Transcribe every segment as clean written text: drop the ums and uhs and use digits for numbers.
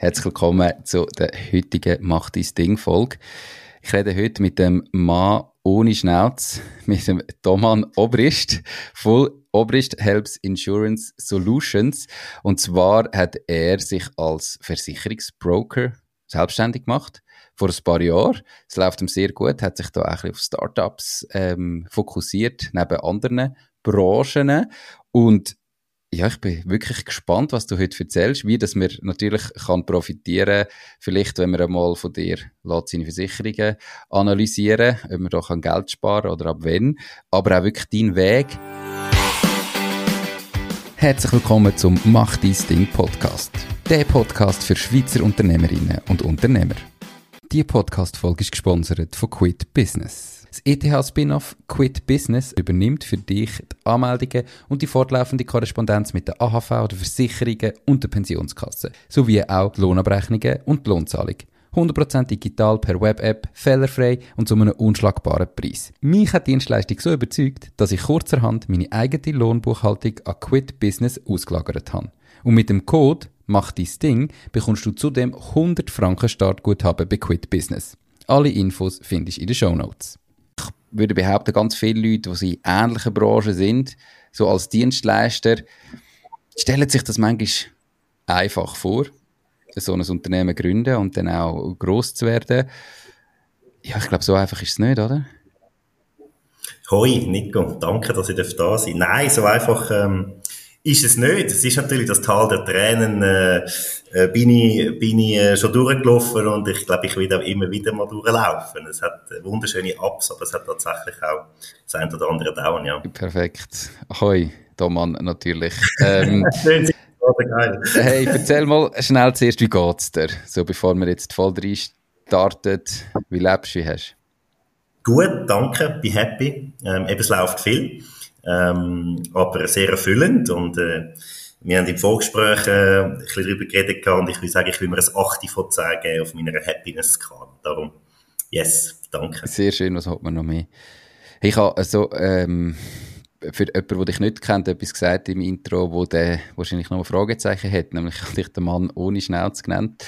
Herzlich willkommen zu der heutigen Mach dein Ding Folge. Ich rede heute mit dem Mann ohne Schnauz, mit dem Thomann Obrist, Full Obrist Helps Insurance Solutions. Und zwar hat er sich als Versicherungsbroker selbstständig gemacht vor ein paar Jahren. Es läuft ihm sehr gut, hat sich da auch ein bisschen auf Startups fokussiert, neben anderen Branchen. Und ja, ich bin wirklich gespannt, was du heute erzählst, wie dass man natürlich kann profitieren, vielleicht wenn man einmal von dir seine Versicherungen analysieren, ob man da Geld sparen kann oder ab wann, aber auch wirklich deinen Weg. Herzlich willkommen zum Mach dein Ding Podcast, der Podcast für Schweizer Unternehmerinnen und Unternehmer. Diese Podcast-Folge ist gesponsert von Quit Business. Das ETH-Spin-off Quit Business übernimmt für dich die Anmeldungen und die fortlaufende Korrespondenz mit der AHV, der Versicherungen und der Pensionskasse, sowie auch die Lohnabrechnungen und die Lohnzahlung. 100% digital per Web-App, fehlerfrei und zu einem unschlagbaren Preis. Mich hat die Dienstleistung so überzeugt, dass ich kurzerhand meine eigene Lohnbuchhaltung an Quit Business ausgelagert habe. Und mit dem Code «Mach dein Ding» bekommst du zudem 100 Franken Startguthaben bei Quit Business. Alle Infos findest du in den Shownotes. Ich würde behaupten, ganz viele Leute, die in ähnlichen Branchen sind, so als Dienstleister, stellen sich das manchmal einfach vor, so ein Unternehmen gründen und dann auch gross zu werden. Ja, ich glaube, so einfach ist es nicht, oder? Hoi, Nico, danke, dass ich da sein darf. Nein, so einfach ist es nicht. Es ist natürlich das Tal der Tränen, bin ich schon durchgelaufen und ich glaube, ich werde auch immer wieder mal durchlaufen. Es hat wunderschöne Ups, aber es hat tatsächlich auch das ein oder andere Down, ja. Perfekt. Ahoi, Thomann, natürlich. Geil. Hey, erzähl mal schnell zuerst, wie geht's dir? So, bevor wir jetzt voll rein starten, wie lebst du, wie hast du? Gut, danke, bin happy. Eben, es läuft viel. Aber sehr erfüllend und wir haben im Vorgespräch ein bisschen darüber geredet und ich will sagen, ich will mir ein 8 von 10 geben auf meiner Happiness-Skala. Darum, yes, danke. Sehr schön, was hat man noch mehr? Ich habe also, für jemanden, der dich nicht kennt, etwas gesagt im Intro, wo der wahrscheinlich noch ein Fragezeichen hat, nämlich dich den Mann ohne Schnauz genannt.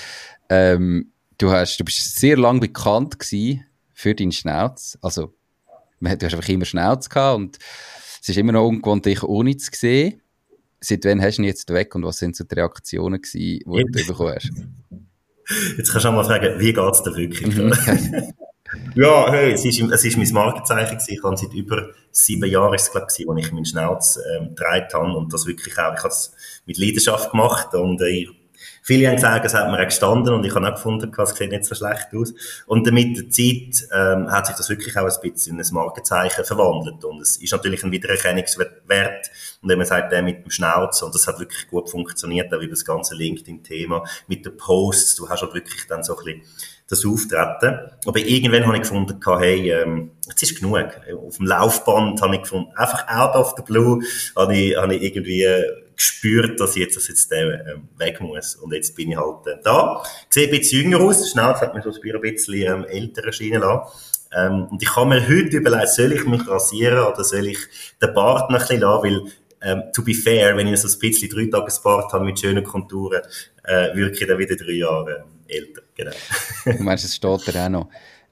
Du bist sehr lange bekannt gewesen für deinen Schnauz, also du hast einfach immer Schnauz gehabt und es ist immer noch ungewohnt, dich ohne zu sehen. Seit wann hast du ihn jetzt weg und was sind so die Reaktionen gewesen, die du bekommen hast? Jetzt kannst du auch mal fragen, wie geht's dir wirklich? Ja, hey, es ist mein Markenzeichen gewesen. Ich habe seit über 7 Jahren, ist es, glaube ich, wo ich meinen Schnauz getragen habe und das wirklich auch, ich habe es mit Leidenschaft gemacht und viele haben gesagt, es hat mir auch gestanden und ich habe auch gefunden, es sieht nicht so schlecht aus. Und mit der Zeit hat sich das wirklich auch ein bisschen in ein Markenzeichen verwandelt. Und es ist natürlich ein Wiedererkennungswert. Und wenn man sagt, der mit dem Schnauz, und das hat wirklich gut funktioniert, auch über das ganze LinkedIn-Thema, mit den Posts, du hast halt wirklich dann so ein bisschen das Auftreten. Aber irgendwann habe ich gefunden, hey, jetzt ist genug. Auf dem Laufband habe ich gefunden, einfach out of the blue, habe ich irgendwie gespürt, dass ich jetzt weg muss. Und jetzt bin ich halt da. Ich sehe ein bisschen jünger aus. Schnell hat mich so ein bisschen älter erscheinen lassen. Und ich habe mir heute überlegt, soll ich mich rasieren oder soll ich den Bart noch ein bisschen lassen, weil to be fair, wenn ich so ein bisschen 3-Tages-Bart habe mit schönen Konturen, wirke ich dann wieder 3 Jahre älter. Genau. Du meinst, es steht dir auch noch?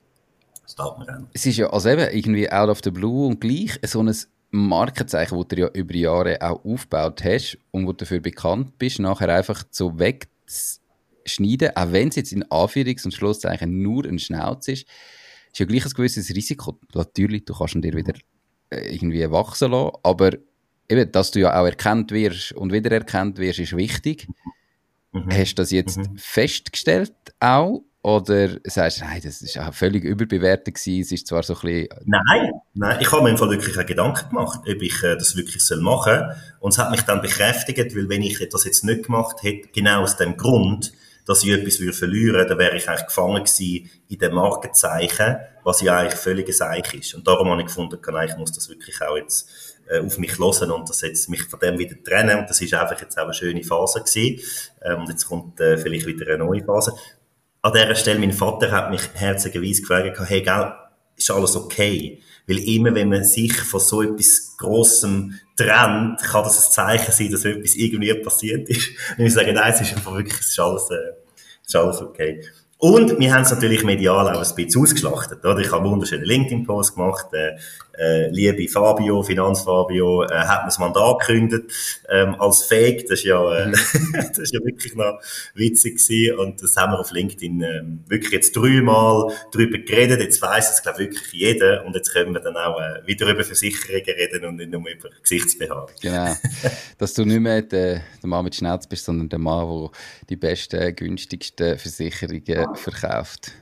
Steht mir auch noch. Es ist ja also eben irgendwie out of the blue und gleich so ein Markenzeichen, das du ja über Jahre auch aufgebaut hast und wo du dafür bekannt bist, nachher einfach so wegzuschneiden, auch wenn es jetzt in Anführungs- und Schlusszeichen nur ein Schnauz ist ja gleich ein gewisses Risiko. Natürlich, du kannst ihn dir wieder irgendwie wachsen lassen, aber eben, dass du ja auch erkannt wirst und wiedererkannt wirst, ist wichtig. Hast du das jetzt festgestellt auch? Oder sagst du, nein, das ist auch völlig überbewertet gewesen, es ist zwar so ein bisschen... Nein, ich habe mir im Fall wirklich einen Gedanken gemacht, ob ich das wirklich machen soll. Und es hat mich dann bekräftigt, weil wenn ich das jetzt nicht gemacht hätte, genau aus dem Grund, dass ich etwas verlieren würde, dann wäre ich eigentlich gefangen gewesen in dem Markenzeichen, was ja eigentlich völlig ein Seich ist. Und darum habe ich gefunden, ich muss das wirklich auch jetzt auf mich hören und das jetzt mich von dem wieder trennen. Und das ist einfach jetzt auch eine schöne Phase gewesen. Und jetzt kommt vielleicht wieder eine neue Phase. An dieser Stelle, mein Vater hat mich herzigerweise gefragt, hey, gell, ist alles okay? Weil immer, wenn man sich von so etwas Grossem trennt, kann das ein Zeichen sein, dass etwas irgendwie passiert ist. Und ich sage, nein, es ist einfach wirklich, es ist alles ist alles okay. Und wir haben es natürlich medial auch ein bisschen ausgeschlachtet, oder? Ich habe einen wunderschönen LinkedIn-Post gemacht, liebe Fabio, Finanzfabio, hat mir das Mandat gekündigt, als Fake, das ist ja, das ist ja wirklich noch witzig gewesen, und das haben wir auf LinkedIn, wirklich jetzt 3-mal drüber geredet, jetzt weiss es, glaube ich, wirklich jeder, und jetzt können wir dann auch, wieder über Versicherungen reden und nicht nur über Gesichtsbehaarung. Genau. Dass du nicht mehr der Mann mit Schnauze bist, sondern der Mann, der die besten, günstigsten Versicherungen verkauft.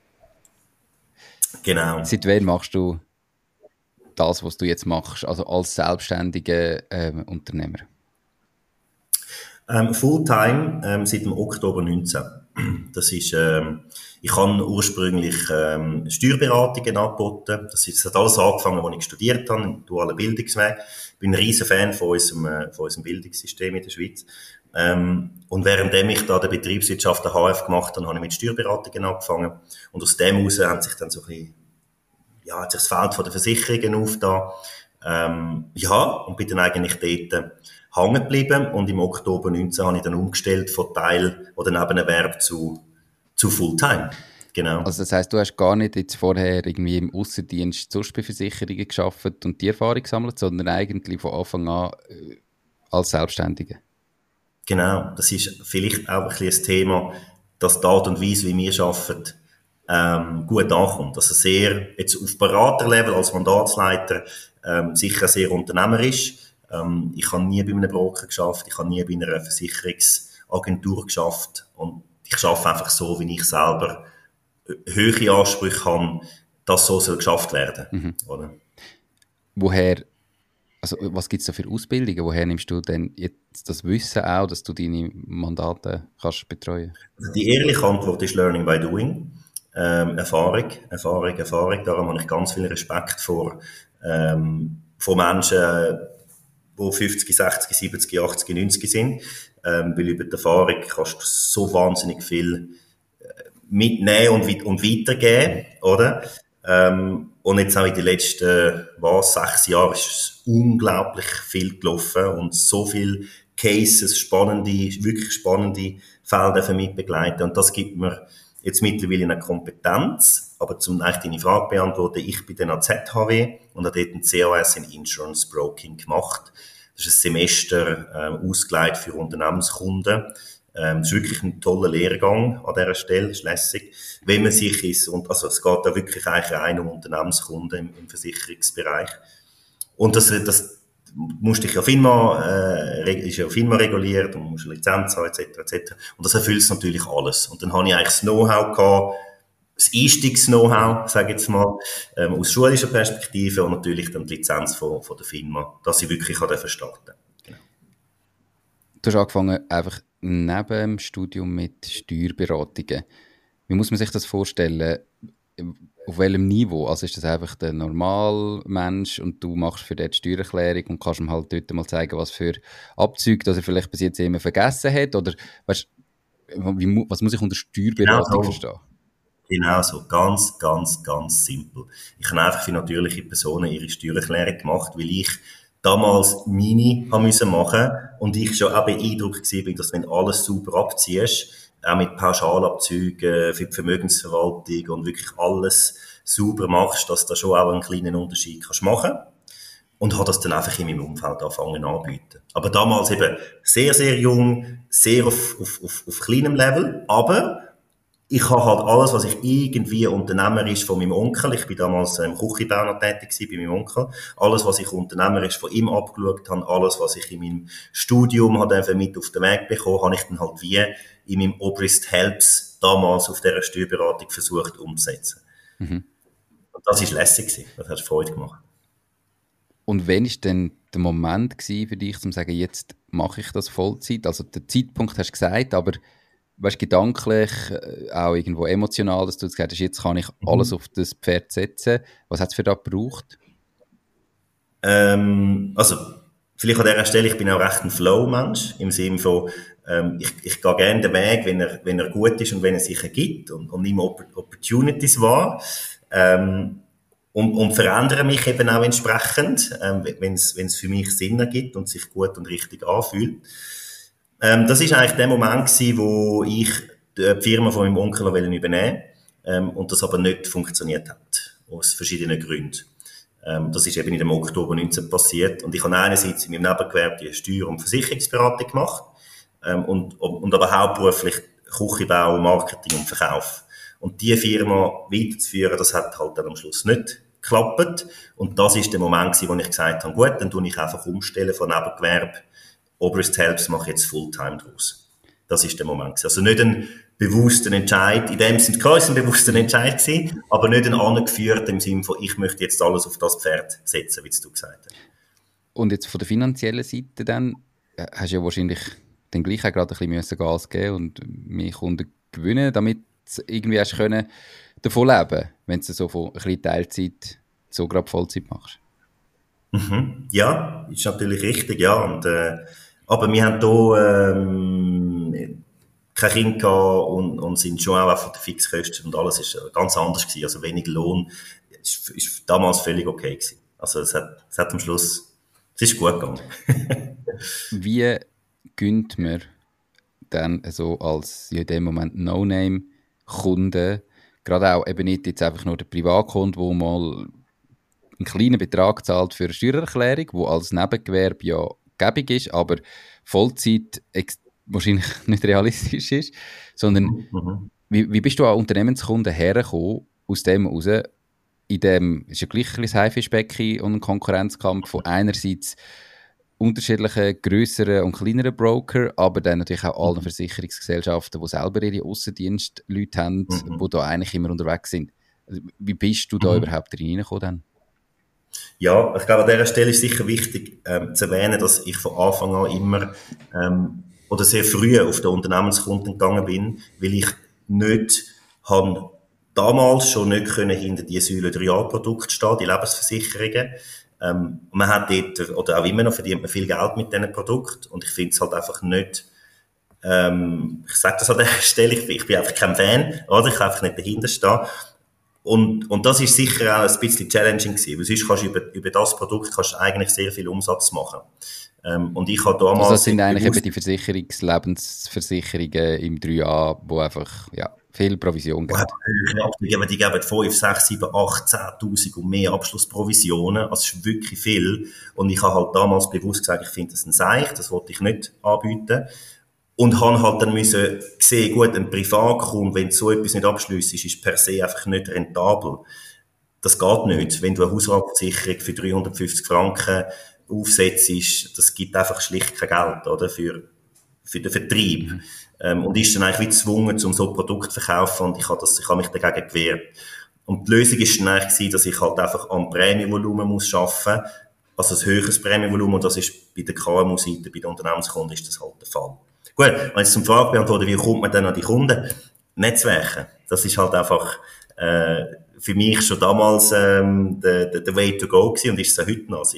Genau. Seit wann machst du das, was du jetzt machst, also als selbstständiger Unternehmer? Fulltime seit dem Oktober 19. Das ist, ich habe ursprünglich Steuerberatungen angeboten. Das hat alles angefangen, als ich studiert habe, im dualen Bildungsweg. Ich bin ein riesen Fan von unserem Bildungssystem in der Schweiz. Und währenddem ich da der Betriebswirtschaft der HF gemacht habe, habe ich mit Steuerberatungen angefangen. Und aus dem heraus hat sich dann so ein bisschen, ja, hat sich das Feld von der Versicherungen aufgetan. Ja, und bin dann eigentlich dort hängen geblieben. Und im Oktober 19 habe ich dann umgestellt von Teil- oder Nebenerwerb zu Fulltime. Genau. Also das heisst, du hast gar nicht jetzt vorher irgendwie im Aussendienst sonst bei Versicherungen gearbeitet und die Erfahrung gesammelt, sondern eigentlich von Anfang an als Selbstständiger. Genau, das ist vielleicht auch ein bisschen ein Thema, dass die Art und Weise, wie wir arbeiten, gut ankommt. Also sehr, jetzt auf Beraterlevel als Mandatsleiter, sicher sehr unternehmerisch. Ich habe nie bei einem Broker geschafft, ich habe nie bei einer Versicherungsagentur geschafft, und ich arbeite einfach so, wie ich selber hohe Ansprüche habe, dass so soll geschafft werden. Oder? Woher, also was gibt es da für Ausbildungen? Woher nimmst du denn jetzt das Wissen auch, dass du deine Mandate kannst betreuen? Also die ehrliche Antwort ist Learning by Doing. Erfahrung. Darum habe ich ganz viel Respekt vor Menschen, die 50, 60, 70, 80, 90 sind. Weil über die Erfahrung kannst du so wahnsinnig viel mitnehmen und weitergeben, oder? Und jetzt auch in den letzten, 6 Jahren ist es unglaublich viel gelaufen und so viele Cases, wirklich spannende Fälle für mich begleiten. Und das gibt mir jetzt mittlerweile eine Kompetenz. Aber zum eigentlich deine Frage beantworten, ich bin dann an ZHW und habe dort ein CAS in Insurance Broking gemacht. Das ist ein Semester ausgelegt für Unternehmenskunden. Das ist wirklich ein toller Lehrgang an dieser Stelle, ist lässig. Wenn man sich also es geht da wirklich eigentlich rein um Unternehmenskunden im Versicherungsbereich. Und das musst dich ja ist ja FINMA reguliert und musst eine Lizenz haben, etc. Und das erfüllt natürlich alles. Und dann habe ich eigentlich das Know-how gehabt, das Einstiegs-Know-how, sage ich jetzt mal, aus schulischer Perspektive, und natürlich dann die Lizenz von der FINMA, dass ich wirklich starten durfte. Genau. Du hast angefangen einfach neben dem Studium mit Steuerberatungen. Wie muss man sich das vorstellen? Auf welchem Niveau? Also ist das einfach der Normalmensch und du machst für die Steuererklärung und kannst ihm halt dort mal zeigen, was für Abzüge das er vielleicht bis jetzt immer vergessen hat? Oder weißt, was muss ich unter Steuerberatung verstehen? Genau so, ganz, ganz, ganz simpel. Ich habe einfach für natürliche Personen ihre Steuererklärung gemacht, weil ich damals meine haben müssen machen und ich schon auch beeindruckt war, dass wenn alles super abziehst, auch mit Pauschalabzügen für die Vermögensverwaltung und wirklich alles sauber machst, dass du da schon auch einen kleinen Unterschied kannst machen. Und habe das dann einfach in meinem Umfeld angefangen anzubieten. Aber damals eben sehr, sehr jung, sehr auf kleinem Level, aber ich habe halt alles, was ich irgendwie unternehmerisch von meinem Onkel, ich bin damals im Küchenbau noch tätig bei meinem Onkel, alles, was ich unternehmerisch von ihm abgeschaut habe, alles, was ich in meinem Studium habe mit auf den Weg bekommen, habe ich dann halt wie in meinem Obrist Helps damals auf dieser Steuerberatung versucht umzusetzen. Und das war lässig, das hat Freude gemacht. Und wann war denn der Moment für dich, um zu sagen, jetzt mache ich das Vollzeit? Also den Zeitpunkt hast du gesagt, aber weißt, gedanklich, auch irgendwo emotional, dass du gesagt hast, jetzt kann ich alles auf das Pferd setzen. Was hat es für das gebraucht? Also, vielleicht an dieser Stelle, ich bin auch recht ein Flow-Mensch, im Sinne von, ich gehe gerne den Weg, wenn er gut ist und wenn er sich ergibt und nehme Opportunities wahr. Und verändere mich eben auch entsprechend, wenn es für mich Sinn ergibt und sich gut und richtig anfühlt. Das ist eigentlich der Moment gewesen, wo ich die Firma von meinem Onkel übernehmen und das aber nicht funktioniert hat, aus verschiedenen Gründen. Das ist eben in dem Oktober 19 passiert und ich habe einerseits in meinem Nebengewerbe die Steuer- und Versicherungsberatung gemacht und aber hauptberuflich Küchenbau, Marketing und Verkauf. Und die Firma weiterzuführen, das hat halt dann am Schluss nicht geklappt. Und das ist der Moment gewesen, wo ich gesagt habe, gut, dann tue ich einfach umstellen von Nebengewerbe. Oberst Helps mache ich jetzt Fulltime draus. Das ist der Moment gewesen. Also nicht ein bewussten Entscheid, in dem Sinne, klar ist ein bewusster Entscheid gewesen, aber nicht ein angeführt im Sinne von, ich möchte jetzt alles auf das Pferd setzen, wie du gesagt hast. Und jetzt von der finanziellen Seite dann, hast du ja wahrscheinlich dann gleich auch gerade ein bisschen Gas geben und mehr Kunden gewinnen, damit du irgendwie hast können davon leben, wenn du so von ein bisschen Teilzeit so gerade Vollzeit machst. Mhm. Ja, ist natürlich richtig, ja. Und, aber wir haben hier kein Kind gehabt und sind schon auch von den Fixkosten und alles ist ganz anders gewesen. Also wenig Lohn ist damals völlig okay gewesen. Also es hat am Schluss, es ist gut gegangen. Wie gönnt man dann so als in dem Moment No-Name-Kunde, gerade auch eben nicht jetzt einfach nur der Privatkunde, wo mal einen kleinen Betrag zahlt für eine Steuererklärung, wo als Nebengewerbe ja gäbig ist, aber Vollzeit wahrscheinlich nicht realistisch ist, sondern wie bist du an Unternehmenskunden hergekommen, aus dem raus, in dem, ist ja gleich ein bisschen Haifischbecken und ein Konkurrenzkampf von einerseits unterschiedlichen, grösseren und kleineren Broker, aber dann natürlich auch allen Versicherungsgesellschaften, die selber ihre Aussendienstleute haben, die da eigentlich immer unterwegs sind. Also, wie bist du da überhaupt reingekommen dann? Ja, ich glaube, an dieser Stelle ist sicher wichtig zu erwähnen, dass ich von Anfang an immer oder sehr früh auf den Unternehmenskunden gegangen bin, weil ich nicht habe damals schon nicht können hinter die Säule 3A-Produkte stehen, die Lebensversicherungen. Man hat dort, oder auch immer noch verdient man viel Geld mit diesen Produkten und ich finde es halt einfach nicht, ich sage das an dieser Stelle, ich bin einfach kein Fan, oder? Ich kann einfach nicht dahinter stehen. Und das ist sicher auch ein bisschen challenging gewesen, weil sonst kannst du über das Produkt kannst du eigentlich sehr viel Umsatz machen. Und ich habe damals... Also das sind eigentlich eben die Lebensversicherungen im 3A, wo einfach, ja, viel Provision geben. Die geben 5, 6, 7, 8, 10.000 und mehr Abschlussprovisionen. Also es ist wirklich viel. Und ich habe halt damals bewusst gesagt, ich finde das ein Seich, das wollte ich nicht anbieten. Und habe halt dann müssen sehen, gut, ein Privatkunde, wenn so etwas nicht abschliesst, ist per se einfach nicht rentabel. Das geht nicht. Wenn du eine Hausratversicherung für 350 Franken aufsetzt, das gibt einfach schlicht kein Geld, oder? Für den Vertrieb. Und ist dann eigentlich wie gezwungen, um so ein Produkt zu verkaufen, und ich habe mich dagegen gewehrt. Und die Lösung ist dann eigentlich gewesen, dass ich halt einfach am Prämienvolumen muss arbeiten, also ein höheres Prämienvolumen, und das ist bei der KMU-Seite, bei den Unternehmenskunden ist das halt der Fall. Gut, wenn jetzt zum Frage beantworten, wie kommt man dann an die Kunden? Netzwerken. Das ist halt einfach, für mich schon damals, der Way to go gewesen und ist es auch heute noch. Also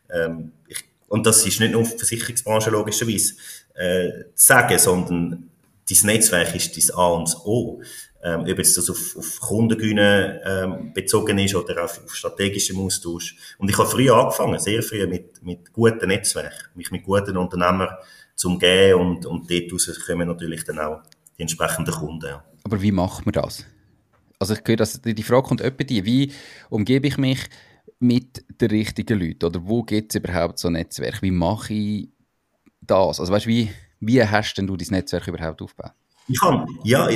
und das ist nicht nur auf die Versicherungsbranche logischerweise, zu sagen, sondern dein Netzwerk ist dein A und das O. Ob jetzt das auf Kundengewinne bezogen ist oder auf strategischem Austausch. Und ich habe früh angefangen, sehr früh mit guten Netzwerken, mich mit guten Unternehmern zu umgehen, und dort raus kommen natürlich dann auch die entsprechenden Kunden. Ja. Aber wie macht man das? Also ich höre, dass die Frage kommt etwa die, wie umgebe ich mich mit den richtigen Leuten? Oder wo gibt es überhaupt so ein Netzwerk? Wie mache ich das? Also weißt, wie hast denn du dein Netzwerk überhaupt aufgebaut? Ich kann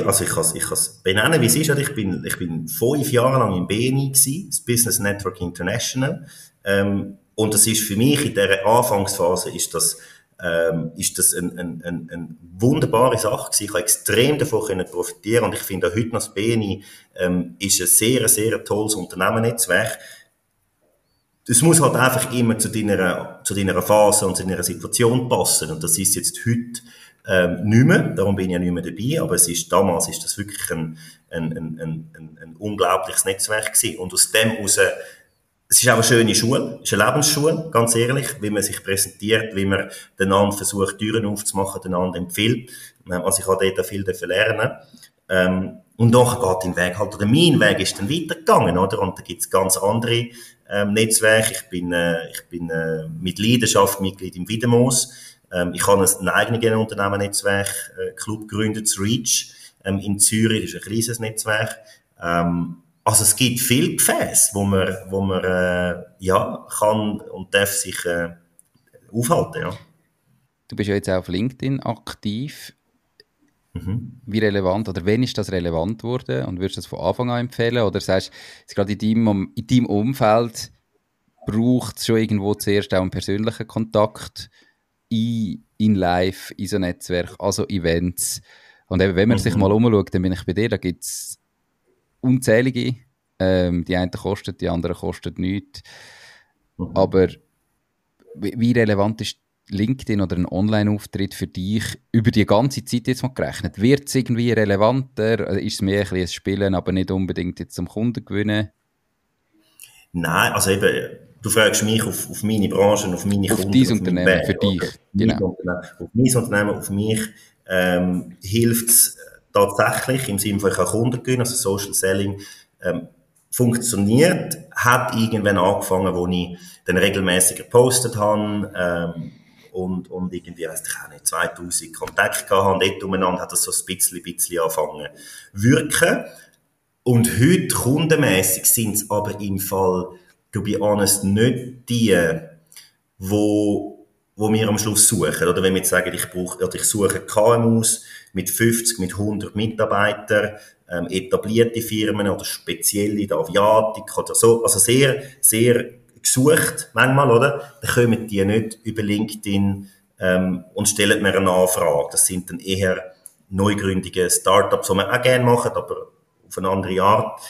es benennen, wie es ist. Ich bin 5 Jahre lang im BNI gewesen, das Business Network International. Und das ist für mich in dieser Anfangsphase ist das eine wunderbare Sache gewesen. Ich habe extrem davon profitieren, und ich finde auch heute noch das BNI ist ein sehr, sehr tolles Unternehmennetzwerk. Es muss halt einfach immer zu deiner Phase und zu deiner Situation passen, und das ist jetzt heute nicht mehr, darum bin ich ja nicht mehr dabei, aber damals ist das wirklich ein unglaubliches Netzwerk gewesen. Und aus dem heraus, es ist auch eine schöne Schule, es ist eine Lebensschule, ganz ehrlich, wie man sich präsentiert, wie man den anderen versucht, Türen aufzumachen, den anderen empfiehlt. Also ich habe dort viel lernen. Und nachher geht dein Weg halt, oder mein Weg ist dann weitergegangen, oder? Und da gibt's ganz andere Netzwerke. Ich bin mit Leidenschaft Mitglied im Wiedermoos. Ich habe ein eigenes Unternehmernetzwerk Club gegründet, das REACH. in Zürich, das ist ein kleines Netzwerk. Also es gibt viele Gefäße, wo man ja, kann und darf sich aufhalten, ja. Du bist ja jetzt auch auf LinkedIn aktiv. Wie relevant oder wann ist das relevant geworden und würdest du das von Anfang an empfehlen oder sagst du, gerade in deinem Umfeld braucht es schon irgendwo zuerst auch einen persönlichen Kontakt in Live, in so Netzwerk, also Events und eben, wenn man sich mal umschaut, dann bin ich bei dir, da gibt es unzählige, die einen kosten, die anderen kosten nichts, aber wie relevant ist LinkedIn oder ein Online-Auftritt für dich über die ganze Zeit jetzt mal gerechnet? Wird es irgendwie relevanter? Ist es mehr ein Spielen, aber nicht unbedingt jetzt zum Kunden gewinnen? Nein, also eben, du fragst mich auf meine Branche, auf meine Kunden. Auf dein Unternehmen, für dich. Genau. Auf mein Unternehmen, auf mich hilft es tatsächlich im Sinne von, ich kann Kunden gewinnen, also Social Selling funktioniert, hat irgendwann angefangen, wo ich dann regelmäßig gepostet habe, und irgendwie, weiss ich auch nicht, 2000 Kontakte gehabt habe, und dort umeinander hat das so ein bisschen angefangen wirken. Und heute, kundenmässig, sind es aber im Fall, to be honest, nicht die, wo wir am Schluss suchen. Oder wenn wir jetzt sagen, ich suche KMUs mit 50, mit 100 Mitarbeitern, etablierte Firmen oder spezielle in der Aviatik oder so, also sehr, sehr gesucht manchmal, oder? Dann kommen die nicht über LinkedIn und stellen mir eine Anfrage. Das sind dann eher neugründige Startups, die wir auch gerne machen, aber auf eine andere Art.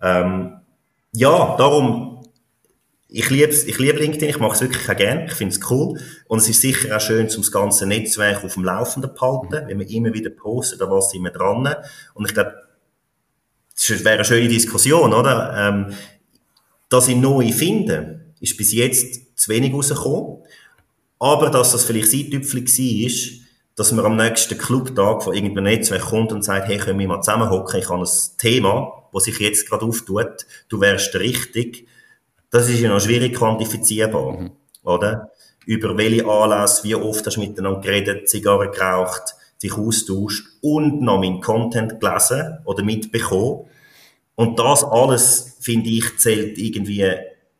Ja, darum, ich liebe LinkedIn, ich mache es wirklich auch gerne, ich finde es cool. Und es ist sicher auch schön, um das ganze Netzwerk auf dem Laufenden zu halten, wenn man immer wieder postet, an was sind wir dran. Und ich glaube, das wäre eine schöne Diskussion, oder? Dass ich neue finde, ist bis jetzt zu wenig rausgekommen. Aber dass das vielleicht Eintüpfchen war, dass man am nächsten Clubtag von irgendeinem Netzwerk kommt und sagt, hey, können wir mal zusammenhocken, ich habe ein Thema, das sich jetzt gerade auftut, du wärst richtig. Das ist ja noch schwierig quantifizierbar, oder? Über welche Anlässe, wie oft hast du miteinander geredet, Zigarren geraucht, sich austauscht und noch meinen Content gelesen oder mitbekommen. Und das alles, finde ich, zählt irgendwie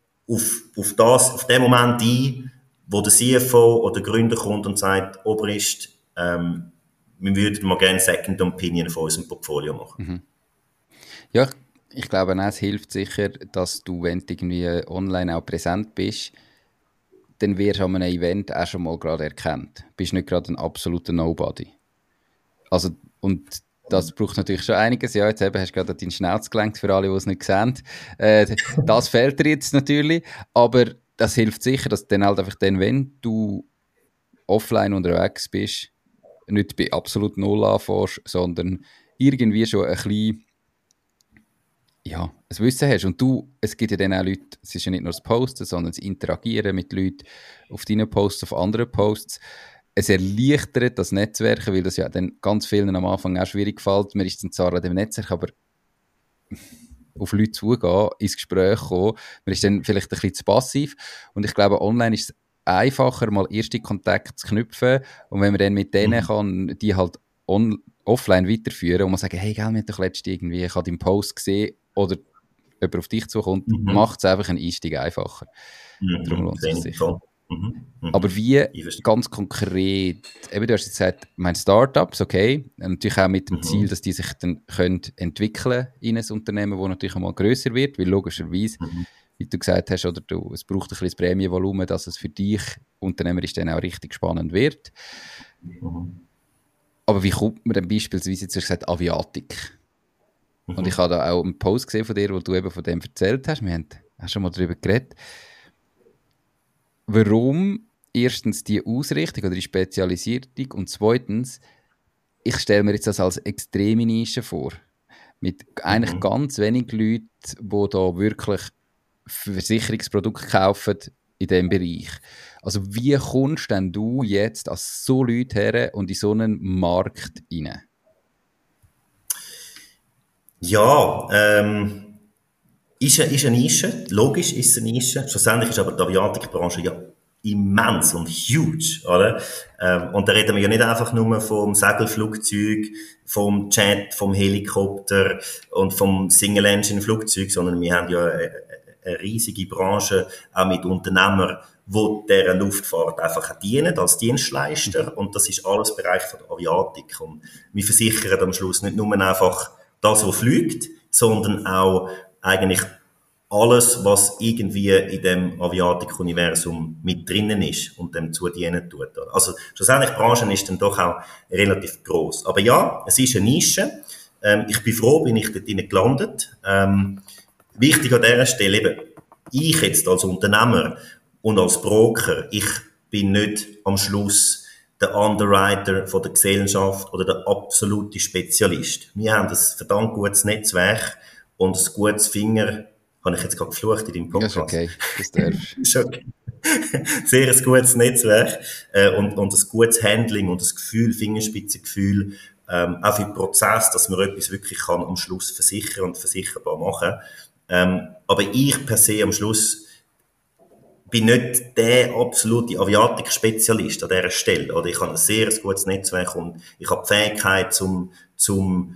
auf den Moment ein, wo der CFO oder der Gründer kommt und sagt, Oberist, wir würden mal gerne Second Opinion von unserem Portfolio machen. Ja, ich glaube auch, es hilft sicher, dass du, wenn du irgendwie online auch präsent bist, dann wirst du an einem Event auch schon mal gerade erkannt. Du bist nicht gerade ein absoluter Nobody. Also, und das braucht natürlich schon einiges. Ja, jetzt eben hast du gerade deinen Schnauz gelenkt, für alle, die es nicht sehen. Das fehlt dir jetzt natürlich, aber das hilft sicher, dass du dann halt einfach dann, wenn du offline unterwegs bist, nicht bei absolut Null anfängst, sondern irgendwie schon ein bisschen, ja, ein Wissen hast. Und es gibt ja dann auch Leute, es ist ja nicht nur das Posten, sondern das Interagieren mit Leuten auf deinen Posts, auf anderen Posts. Es erleichtert das Netzwerken, weil das ja dann ganz vielen am Anfang auch schwierig fällt. Man ist dann zwar an dem Netzwerk, aber auf Leute zugehen, ins Gespräch kommen, man ist dann vielleicht ein bisschen zu passiv. Und ich glaube, online ist es einfacher, mal erste Kontakte zu knüpfen. Und wenn man dann mit denen kann, die halt offline weiterführen und man sagen, hey, gell, wir haben doch letztens irgendwie, ich habe deinen Post gesehen oder jemand auf dich zukommt, macht es einfach einen Einstieg einfacher. Darum lohnt es sich. Aber wie ganz konkret, eben du hast jetzt gesagt, mein Startups, okay, natürlich auch mit dem Ziel, dass die sich dann können entwickeln in ein Unternehmen, das natürlich einmal grösser wird, weil logischerweise, wie du gesagt hast, oder es braucht ein bisschen das Prämienvolumen, dass es für dich unternehmerisch dann auch richtig spannend wird. Aber wie kommt man dann beispielsweise, jetzt hast du gesagt, Aviatik? Und ich habe da auch einen Post gesehen von dir, wo du eben von dem erzählt hast, wir haben schon mal darüber geredet. Warum erstens die Ausrichtung oder die Spezialisierung und zweitens, ich stelle mir jetzt das als extreme Nische vor. Mit eigentlich ganz wenig Leuten, die da wirklich Versicherungsprodukte kaufen in diesem Bereich. Also wie kommst denn du jetzt als so Leute her und in so einen Markt rein? Ja, ist eine Nische. Logisch ist es eine Nische. Schlussendlich ist aber die Aviatikbranche ja immens und huge, oder? Und da reden wir ja nicht einfach nur vom Segelflugzeug, vom Jet, vom Helikopter und vom Single-Engine-Flugzeug, sondern wir haben ja eine riesige Branche, auch mit Unternehmern, die dieser Luftfahrt einfach dienen, als Dienstleister. Und das ist alles Bereich von der Aviatik. Und wir versichern am Schluss nicht nur einfach das, was fliegt, sondern auch eigentlich alles, was irgendwie in dem Aviatik-Universum mit drinnen ist und dem zudienen tut. Also schlussendlich, die Branche ist dann doch auch relativ gross. Aber ja, es ist eine Nische. Ich bin froh, bin ich dort drinnen gelandet. Wichtig an dieser Stelle eben, ich jetzt als Unternehmer und als Broker, ich bin nicht am Schluss der Underwriter von der Gesellschaft oder der absolute Spezialist. Wir haben ein verdammt gutes Netzwerk und ein gutes Finger. Habe ich jetzt gerade geflucht in deinem Podcast? Ja, ist okay, das darfst. Ist okay. Sehr ein gutes Netzwerk und ein gutes Handling und ein Gefühl, Fingerspitzengefühl, auch für den Prozess, dass man etwas wirklich kann am Schluss versichern und versicherbar machen. Aber ich per se am Schluss bin nicht der absolute Aviatik-Spezialist an dieser Stelle. Oder ich habe ein sehr gutes Netzwerk und ich habe die Fähigkeit, zum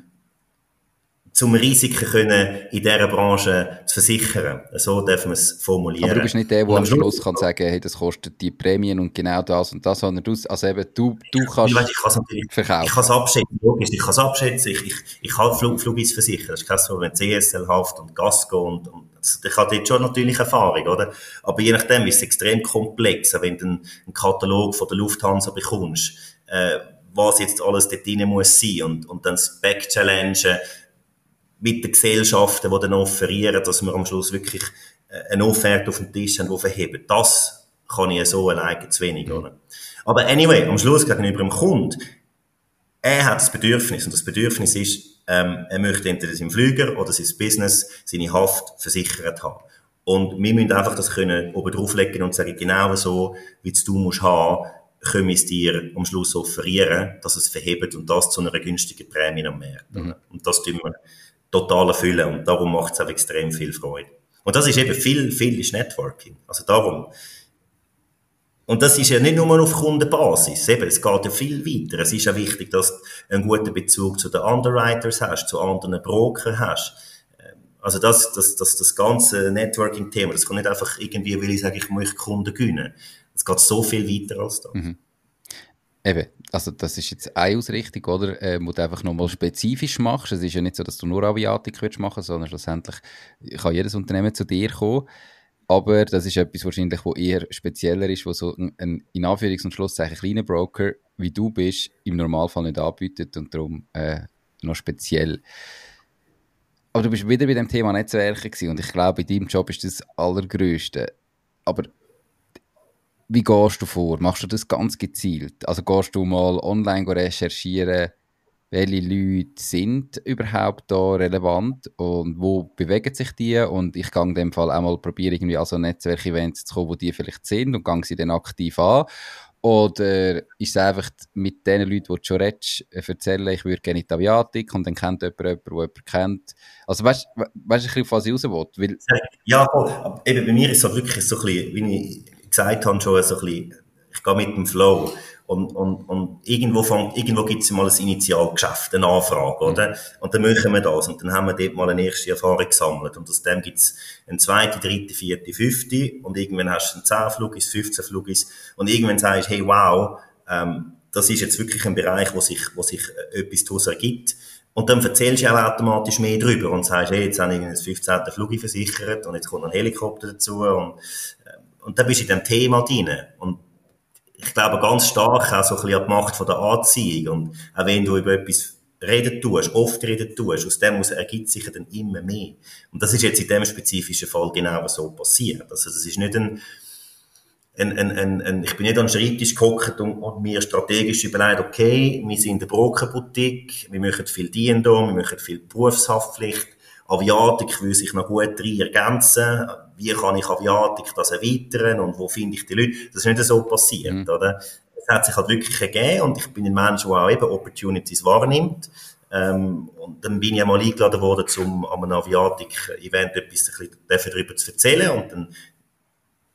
Risiken können in dieser Branche zu versichern. So dürfen wir es formulieren. Aber du bist nicht der, der am Schluss kann sagen, hey, das kostet die Prämien und genau das und das, sondern also eben, du kannst verkaufen. Ich kann es abschätzen, logisch, ich kann es abschätzen, ich kann Flugis versichern, das ist kein Problem, CSL-Haft und Gasco und ich habe dort schon natürlich Erfahrung, oder? Aber je nachdem ist es extrem komplex, wenn du einen Katalog von der Lufthansa bekommst, was jetzt alles dort rein muss sein und dann Spec-Challenge mit den Gesellschaften, die dann offerieren, dass wir am Schluss wirklich eine Offerte auf dem Tisch haben, die verheben. Das kann ich so alleine zu wenig, oder? Aber anyway, am Schluss gegenüber dem Kunden, er hat das Bedürfnis, und das Bedürfnis ist, er möchte entweder sein Flüger oder sein Business, seine Haft versichert haben. Und wir müssen einfach das können oben drauflegen und sagen, genau so, wie es du musst haben, können wir es dir am Schluss offerieren, dass es verhebt und das zu einer günstigen Prämie am Markt. Und das tun wir total erfüllen und darum macht es auch extrem viel Freude. Und das ist eben viel ist Networking. Also darum. Und das ist ja nicht nur auf Kundenbasis. Eben, es geht ja viel weiter. Es ist ja wichtig, dass du einen guten Bezug zu den Underwriters hast, zu anderen Brokern hast. Also das ganze Networking-Thema, das kann nicht einfach irgendwie, weil ich sage, ich möchte Kunden gewinnen. Es geht so viel weiter als das. Mhm. Eben, also das ist jetzt eine Ausrichtung, oder? Wo du einfach nochmal spezifisch machst. Es ist ja nicht so, dass du nur Aviatik willst machen, sondern schlussendlich kann jedes Unternehmen zu dir kommen. Aber das ist etwas wahrscheinlich, wo eher spezieller ist, wo so ein in Anführungs- und Schlusszeichen kleiner Broker, wie du bist, im Normalfall nicht anbietet und darum noch speziell. Aber du bist wieder bei dem Thema Netzwerke gewesen und ich glaube, in deinem Job ist das Allergrößte. Aber wie gehst du vor? Machst du das ganz gezielt? Also gehst du mal online recherchieren, welche Leute sind überhaupt da relevant und wo bewegen sich die? Und ich gehe in dem Fall auch mal probieren, irgendwie an so Netzwerk-Events zu kommen, wo die vielleicht sind und gehe sie dann aktiv an. Oder ist es einfach mit den Leuten, die du schon redest, erzählen, ich würde gerne in die Aviatik und dann kennt jemand, der jemanden kennt. Also weißt du, was ich raus will? Ja, voll. Aber eben bei mir ist es wirklich so ein bisschen, wie ich gesagt habe, schon so ein bisschen, ich gehe mit dem Flow. Und irgendwo gibt es mal ein Initialgeschäft, eine Anfrage, oder? Und dann machen wir das. Und dann haben wir dort mal eine erste Erfahrung gesammelt. Und aus dem gibt es eine zweite, dritte, vierte, fünfte. Und irgendwann hast du einen 10 Flugis, 15 Flugis. Und irgendwann sagst du, hey, wow, das ist jetzt wirklich ein Bereich, wo sich etwas daraus ergibt. Und dann erzählst du auch automatisch mehr drüber und sagst, hey, jetzt habe ich einen 15. Flug versichert und jetzt kommt noch ein Helikopter dazu. Und dann bist du in dem Thema drin. Und ich glaube ganz stark auch so ein bisschen an die Macht von der Anziehung. Und auch wenn du über etwas oft reden tust, aus dem ergibt sich dann immer mehr. Und das ist jetzt in dem spezifischen Fall genau so passiert. Also das ist nicht ich bin nicht an den Schreibtisch gehockt und mir strategisch überlegt, okay, wir sind eine Brokerboutique, wir machen viel Dienstag, wir machen viel Berufshaftpflicht, Aviatik will sich noch gut rein ergänzen, wie kann ich Aviatik das erweitern und wo finde ich die Leute? Das ist nicht so passiert, oder? Es hat sich halt wirklich ergeben und ich bin ein Mensch, der auch eben Opportunities wahrnimmt. Und dann bin ich einmal eingeladen worden, um an einem Aviatik-Event etwas darüber zu erzählen und dann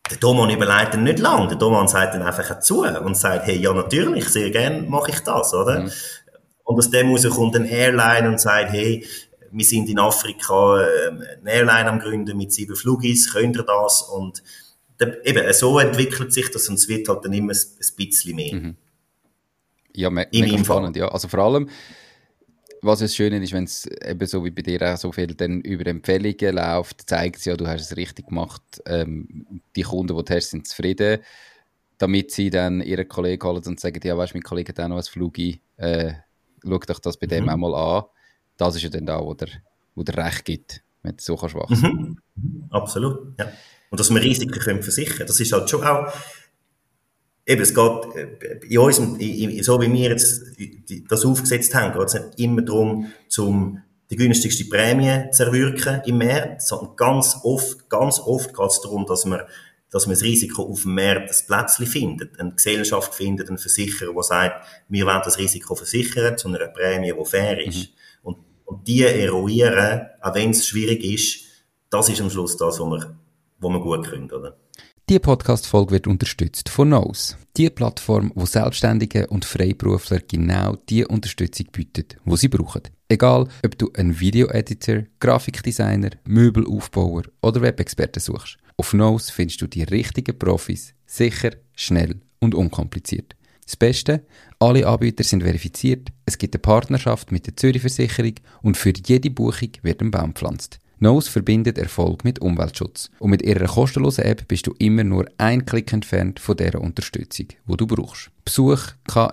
Der Thomann überlegt dann nicht lang. Der Thomann sagt dann einfach zu und sagt, hey, ja, natürlich, sehr gerne mache ich das, oder? Mhm. Und aus dem heraus kommt eine Airline und sagt, hey, wir sind in Afrika eine Airline am Gründen mit 7 Flugis, könnt ihr das? Und eben, so entwickelt sich das und es wird halt dann immer ein bisschen mehr. Mhm. Ja, mega spannend, ja. Also vor allem, was das Schöne ist, wenn es eben so wie bei dir auch so viel dann über Empfehlungen läuft, zeigt es ja, du hast es richtig gemacht. Die Kunden, die du hast, sind zufrieden, damit sie dann ihren Kollegen holen und sagen, ja, weißt du, mein Kollege hat auch noch ein Flugi, schau doch das bei dem auch mal an. Das ist ja dann da, wo der Recht gibt, wenn du so kannst wachsen. Absolut, ja. Und dass wir Risiken können versichern, das ist halt schon auch, eben, es geht in uns, so wie wir jetzt das aufgesetzt haben, geht es nicht immer darum, die günstigste Prämie zu erwirken im Markt, sondern ganz oft geht es darum, dass man das Risiko auf dem Markt ein Plätzchen findet, eine Gesellschaft findet, einen Versicherer, der sagt, wir wollen das Risiko versichern zu einer Prämie, die fair ist. Und die eruieren, auch wenn es schwierig ist, das ist am Schluss das, wo wir gut können, oder? Die Podcast-Folge wird unterstützt von Nose. Die Plattform, wo Selbstständige und Freiberufler genau die Unterstützung bietet, die sie brauchen. Egal, ob du einen Video-Editor, Grafikdesigner, Möbelaufbauer oder Webexperten suchst. Auf Nose findest du die richtigen Profis, sicher, schnell und unkompliziert. Das Beste, alle Anbieter sind verifiziert, es gibt eine Partnerschaft mit der Zürich Versicherung und für jede Buchung wird ein Baum gepflanzt. Nose verbindet Erfolg mit Umweltschutz. Und mit ihrer kostenlosen App bist du immer nur einen Klick entfernt von dieser Unterstützung, die du brauchst. Besuch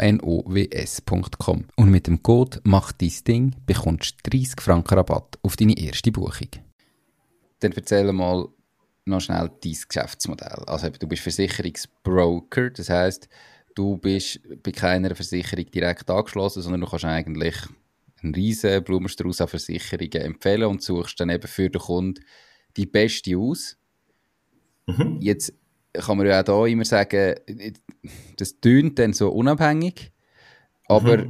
knows.com und mit dem Code «Mach dein Ding» bekommst du 30 Franken Rabatt auf deine erste Buchung. Dann erzähl mal noch schnell dein Geschäftsmodell. Also du bist Versicherungsbroker, das heisst, du bist bei keiner Versicherung direkt angeschlossen, sondern du kannst eigentlich einen riesen Blumenstrauß an Versicherungen empfehlen und suchst dann eben für den Kunden die beste aus. Mhm. Jetzt kann man ja auch hier immer sagen, das tönt dann so unabhängig, aber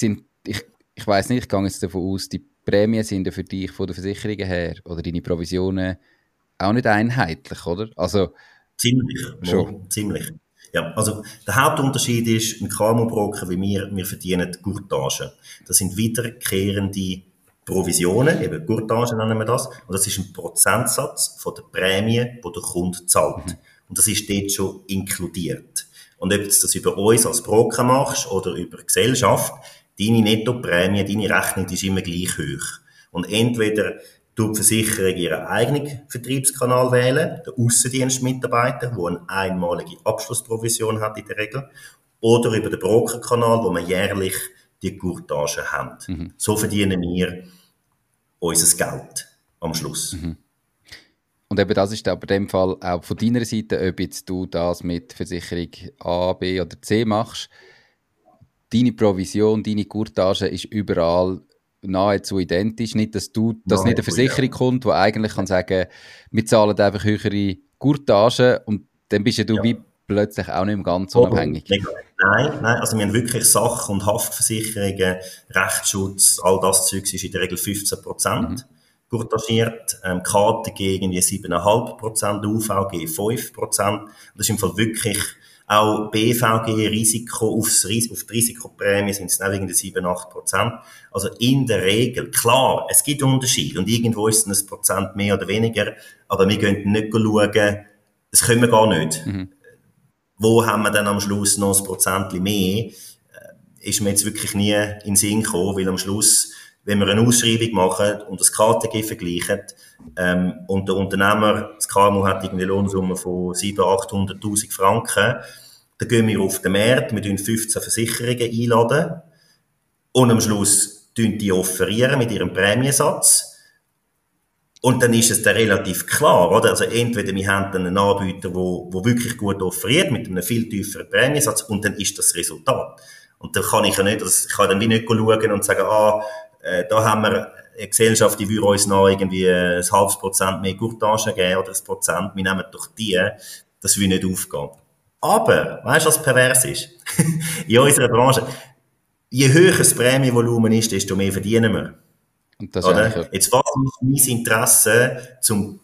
ich weiss nicht, ich gehe jetzt davon aus, die Prämien sind ja für dich von den Versicherungen her oder deine Provisionen auch nicht einheitlich, oder? Also, ziemlich. Schon. Ziemlich. Ja, also der Hauptunterschied ist, ein KMU-Broker wie wir verdienen Courtage. Das sind wiederkehrende Provisionen, eben Courtage nennen wir das, und das ist ein Prozentsatz von der Prämie, die der Kunde zahlt. Und das ist dort schon inkludiert. Und ob du das über uns als Broker machst oder über die Gesellschaft, deine Nettoprämie, deine Rechnung, die ist immer gleich hoch. Und entweder die Versicherung ihren eigenen Vertriebskanal wählen, der Aussendienstmitarbeiter, der eine einmalige Abschlussprovision hat in der Regel, oder über den Brokerkanal, wo wir jährlich die Courtage haben. Mhm. So verdienen wir unser Geld am Schluss. Mhm. Und eben das ist aber in dem Fall auch von deiner Seite, ob jetzt du das mit Versicherung A, B oder C machst, deine Provision, deine Courtage ist überall nahezu identisch. Nicht, dass nicht eine Versicherung kommt, die eigentlich kann sagen, wir zahlen einfach höhere Courtagen und dann bist du wie plötzlich auch nicht mehr ganz unabhängig. Nein, also wir haben wirklich Sach- und Haftversicherungen, Rechtsschutz, all das Zeugs ist in der Regel 15% courtagiert, KTG irgendwie 7,5%, UVG 5%. Das ist im Fall wirklich auch BVG-Risiko auf die Risikoprämie sind es auch irgendwie 7-8%. Also in der Regel, klar, es gibt Unterschiede und irgendwo ist es 1% mehr oder weniger, aber wir gehen nicht schauen, das können wir gar nicht. Mhm. Wo haben wir dann am Schluss noch ein Prozentchen mehr? Ist mir jetzt wirklich nie in den Sinn gekommen, weil am Schluss, wenn wir eine Ausschreibung machen und das KTG vergleichen, und der Unternehmer, das KMU hat irgendwie eine Lohnsumme von 700.000, 800.000 Franken, dann gehen wir auf den Markt, wir 15 Versicherungen einladen und am Schluss die offerieren mit ihrem Prämiensatz. Und dann ist es dann relativ klar, oder? Also entweder wir haben dann einen Anbieter, der wirklich gut offeriert, mit einem viel tieferen Prämiensatz, und dann ist das Resultat. Und dann kann ich ja nicht, ich kann dann wie nicht schauen und sagen, da haben wir eine Gesellschaft, die würde uns noch irgendwie ein halbes Prozent mehr Courtage geben oder 1%, wir nehmen doch die, das will nicht aufgehen. Aber, weißt du, was pervers ist? In unserer Branche, je höher das Prämienvolumen ist, desto mehr verdienen wir. Und das oder? Jetzt, was ist mein Interesse,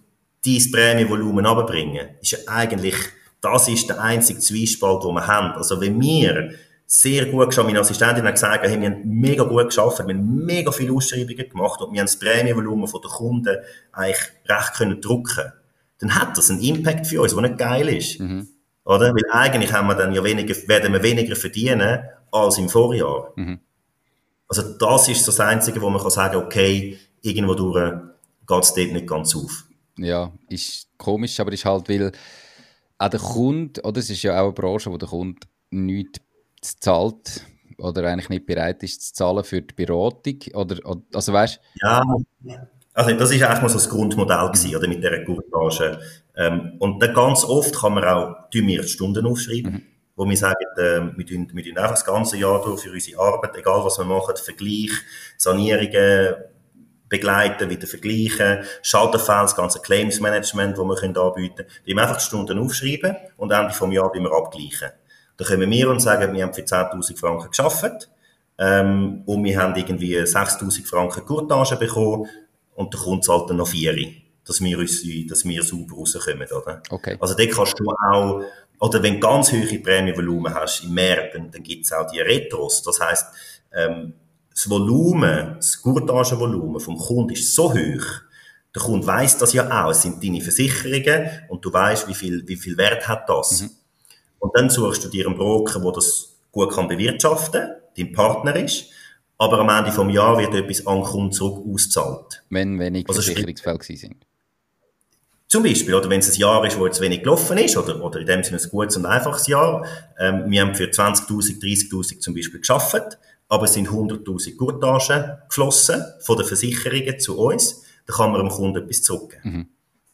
dein Prämienvolumen runterbringen, ist ja eigentlich, das ist der einzige Zwiespalt, den wir haben. Also wenn wir sehr gut geschafft, meine Assistentin hat gesagt, hey, wir haben mega gut geschafft, wir haben mega viele Ausschreibungen gemacht und wir haben das Prämienvolumen der Kunden eigentlich recht können drücken, dann hat das einen Impact für uns, der nicht geil ist. Mhm. Oder? Weil eigentlich haben wir dann ja werden wir weniger verdienen als im Vorjahr. Mhm. Also das ist das Einzige, wo man kann sagen, okay, irgendwo durch geht es dort nicht ganz auf. Ja, ist komisch, aber ist halt, weil auch der Kunde, oder es ist ja auch eine Branche, wo der Kunde nichts zahlt oder eigentlich nicht bereit ist zu zahlen für die Beratung, oder also weißt du? Ja, also das ist eigentlich mal so das Grundmodell gewesen, oder, mit dieser Courtage. Und dann ganz oft kann man auch, tun wir Stunden aufschreiben, wo wir sagen, wir tun einfach das ganze Jahr durch für unsere Arbeit, egal was wir machen, Vergleich, Sanierungen, begleiten, wieder vergleichen, Schadenfälle, das ganze Claims-Management, das wir anbieten können. Die haben einfach die Stunden aufschreiben und Ende vom Jahr wir abgleichen. Da können wir uns sagen, wir haben für 10'000 Franken gearbeitet, und wir haben irgendwie 6'000 Franken Courtage bekommen und der Kunde zahlt dann noch 4, dass wir sauber rauskommen, oder? Okay. Also dort kannst du auch, oder wenn du ganz hohe Prämienvolumen hast im März, dann gibt es auch die Retros. Das heisst, das Volumen, das Courtagevolumen vom Kunden ist so hoch, der Kunde weiss das ja auch, es sind deine Versicherungen und du weisst, wie viel Wert hat das. Mhm. Und dann suchst du dir einen Broker, der das gut kann bewirtschaften, dein Partner ist, aber am Ende vom Jahr wird etwas an den Kunden zurück ausgezahlt. Wenn wenig Versicherungsfälle sind. Zum Beispiel, oder wenn es ein Jahr ist, wo jetzt wenig gelaufen ist, oder in dem Sinne ein gutes und einfaches Jahr. Wir haben für 20'000, 30'000 zum Beispiel gearbeitet, aber es sind 100'000 Courtagen geflossen von den Versicherungen zu uns. Da kann man dem Kunden etwas zurückgeben. Mhm.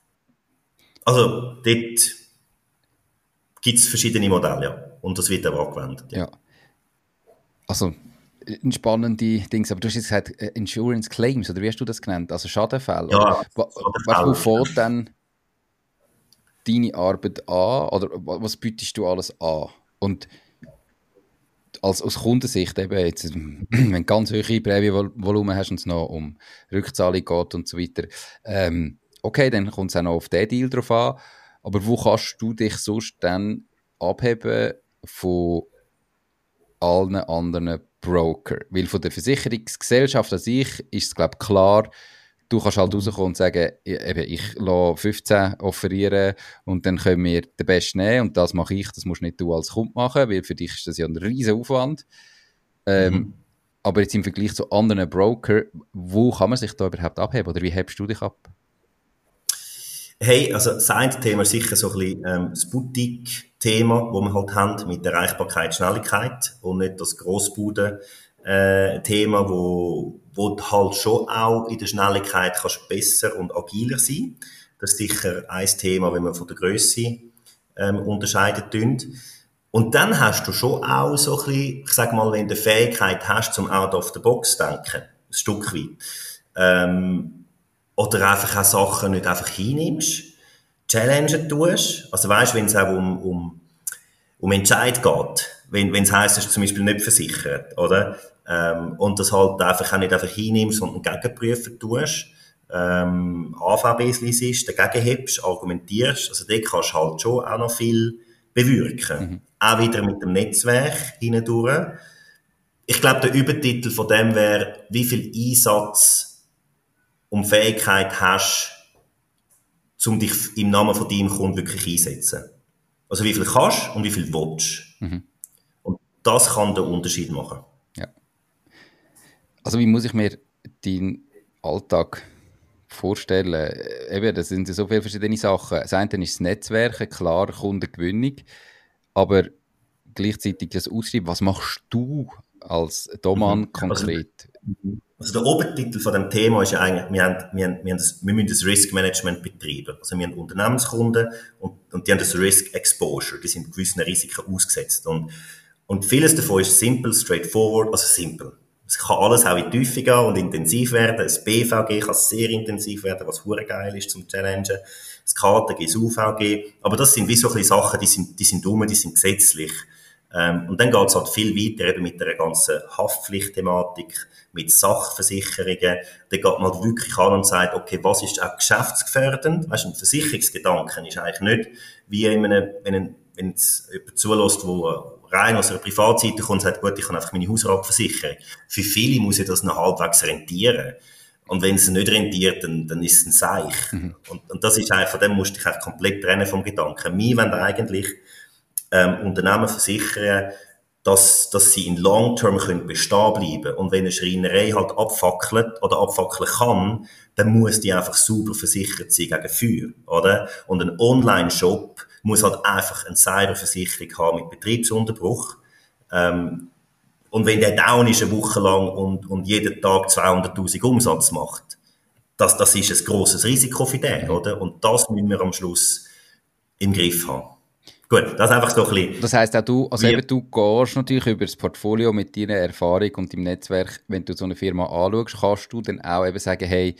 Also, dort gibt es verschiedene Modelle, ja. Und das wird auch angewendet. Ja. Also, ein spannendes Ding. Aber du hast jetzt gesagt, Insurance Claims, oder wie hast du das genannt? Also Schadenfälle. Ja, wo fängt dann deine Arbeit an? Oder was bietest du alles an? Und aus Kundensicht eben jetzt, wenn du ganz hohe Prämienvolumen hast und es noch um Rückzahlung geht und so weiter, okay, dann kommt es auch noch auf den Deal drauf an. Aber wo kannst du dich sonst dann abheben von allen anderen Broker? Weil von der Versicherungsgesellschaft an sich ist es, glaube ich, klar, du kannst halt rauskommen und sagen, ich lasse 15 offerieren und dann können wir den Besten nehmen und das mache ich, das musst nicht du als Kunde machen, weil für dich ist das ja ein riesen Aufwand. Aber jetzt im Vergleich zu anderen Broker, wo kann man sich da überhaupt abheben oder wie hebst du dich ab? Hey, also das eine Thema ist sicher so ein bisschen das Boutique-Thema, das wir halt haben, mit Erreichbarkeit, Schnelligkeit und nicht das Grossbuden-Thema, wo du halt schon auch in der Schnelligkeit kannst besser und agiler sein. Das ist sicher ein Thema, wenn man von der Grösse unterscheiden tun. Und dann hast du schon auch so ein bisschen, ich sag mal, wenn du die Fähigkeit hast, zum out of the box zu denken, ein Stück weit, oder einfach auch Sachen nicht einfach hinnimmst, challengen tust. Also weisst, wenn es auch um Entscheid geht, wenn es heisst, es ist zum Beispiel nicht versichert, oder? Und das halt einfach auch nicht einfach hinnimmst, sondern gegenprüfen tust, AVBs liest, dagegen hebst, argumentierst, also dort kannst du halt schon auch noch viel bewirken. Mhm. Auch wieder mit dem Netzwerk hindurch. Ich glaube, der Übertitel von dem wäre, wie viel Einsatz und Fähigkeit hast, um dich im Namen von deinem Kunden wirklich einsetzen. Also wie viel kannst und wie viel willst. Mhm. Und das kann den Unterschied machen. Ja. Also wie muss ich mir deinen Alltag vorstellen? Eben, das sind so viele verschiedene Sachen. Das eine ist das Netzwerk, klar, Kundengewinnung, aber gleichzeitig das Ausschreiben. Was machst du als Doman konkret? Also der Obertitel von dem Thema ist ja eigentlich, wir müssen das Risk Management betreiben. Also wir haben Unternehmenskunden und die haben das Risk Exposure, die sind gewissen Risiken ausgesetzt. Und vieles davon ist simple, straightforward, also simple. Es kann alles auch in die Tiefe gehen und intensiv werden. Das BVG kann sehr intensiv werden, was hure geil ist zum Challengen. Das KTG, das UVG. Aber das sind wie so ein bisschen Sachen, die sind dumm, die sind gesetzlich. Und dann geht es halt viel weiter eben mit der ganzen Haftpflichtthematik, mit Sachversicherungen. Da geht man halt wirklich an und sagt, okay, was ist auch geschäftsgefährdend? Weißt du, ein Versicherungsgedanken ist eigentlich nicht wie wenn es jemand zulässt, wo rein aus einer Privatseite kommt und sagt, gut, ich kann einfach meine Hausratversicherung. Für viele muss ich das noch halbwegs rentieren. Und wenn es nicht rentiert, dann ist es ein Seich. Und das ist eigentlich, von dem musst du dich eigentlich komplett trennen vom Gedanken. Wir wollen eigentlich Unternehmen versichern, dass sie in Long-Term bestehen bleiben können. Und wenn eine Schreinerei halt abfackelt oder abfackeln kann, dann muss die einfach sauber versichert sein gegen Feuer, oder? Und ein Online-Shop muss halt einfach eine Cyberversicherung haben mit Betriebsunterbruch. Und wenn der down ist eine Woche lang und jeden Tag 200'000 Umsatz macht, das ist ein grosses Risiko für den, oder? Und das müssen wir am Schluss im Griff haben. Gut, das ist einfach so ein bisschen... Das heisst auch du, also eben du gehst natürlich über das Portfolio mit deiner Erfahrung und deinem Netzwerk, wenn du so eine Firma anschaust, kannst du dann auch eben sagen, hey,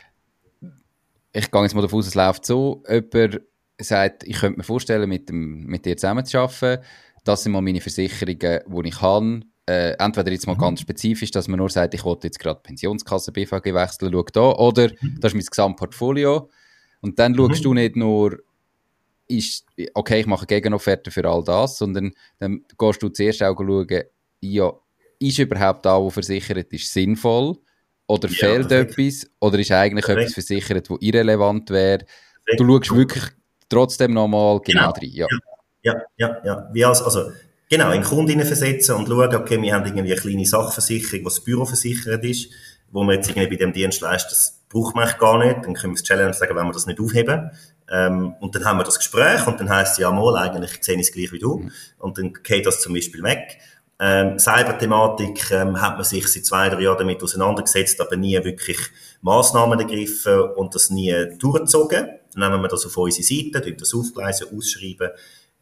ich gehe jetzt mal davon aus, es läuft so, jemand sagt, ich könnte mir vorstellen, mit dir zusammenzuarbeiten, das sind mal meine Versicherungen, die ich habe, entweder jetzt mal ganz spezifisch, dass man nur sagt, ich wollte jetzt gerade Pensionskasse, BVG wechseln, schau da, oder das ist mein Gesamtportfolio und dann schaust du nicht nur, okay, ich mache Gegenofferte für all das, sondern dann gehst du zuerst auch schauen, ja, ist überhaupt da, wo versichert ist, sinnvoll? Oder fehlt etwas? Oder ist eigentlich etwas versichert, das irrelevant wäre? Du schaust wirklich trotzdem nochmal genau rein. Ja. Wie also, genau, in Kundinnen versetzen und schauen, okay, wir haben irgendwie eine kleine Sachversicherung, was das Büro versichert ist, wo wir jetzt irgendwie bei dem Dienstleister, das braucht man gar nicht, dann können wir das Challenge sagen, wenn wir das nicht aufheben. Und dann haben wir das Gespräch und dann heisst es ja mal, eigentlich sehe ich es gleich wie du. Und dann geht das zum Beispiel weg. Cyberthematik hat man sich seit 2-3 Jahren damit auseinandergesetzt, aber nie wirklich Massnahmen ergriffen und das nie durchgezogen. Dann nehmen wir das auf unsere Seite, das aufgleisen, ausschreiben,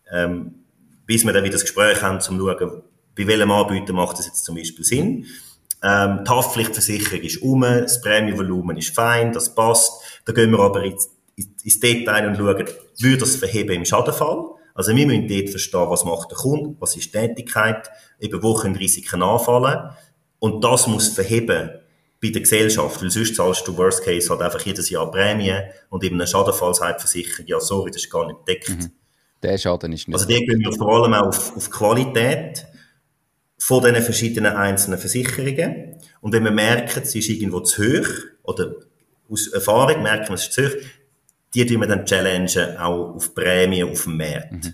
bis wir dann wieder das Gespräch haben, um zu schauen, bei welchem Anbieter macht das jetzt zum Beispiel Sinn. Die Haftpflichtversicherung ist das Prämienvolumen ist fein, das passt. Da gehen wir aber ins Detail und schauen, würde das verheben im Schadenfall? Also wir müssen dort verstehen, was macht der Kunde, was ist die Tätigkeit, eben wo können Risiken anfallen. Und das muss verheben bei der Gesellschaft, weil sonst zahlst du Worst Case halt einfach jedes Jahr Prämie und eben eine Schadenfallsheitversicherung, ja sorry, das ist gar nicht gedeckt. Der Schaden ist nicht. Also dort gehen wir vor allem auch auf Qualität von diesen verschiedenen einzelnen Versicherungen. Und wenn wir merken, es ist irgendwo zu hoch, oder aus Erfahrung merken wir, es ist zu hoch, die tun wir dann challengen, auch auf Prämien auf dem Markt.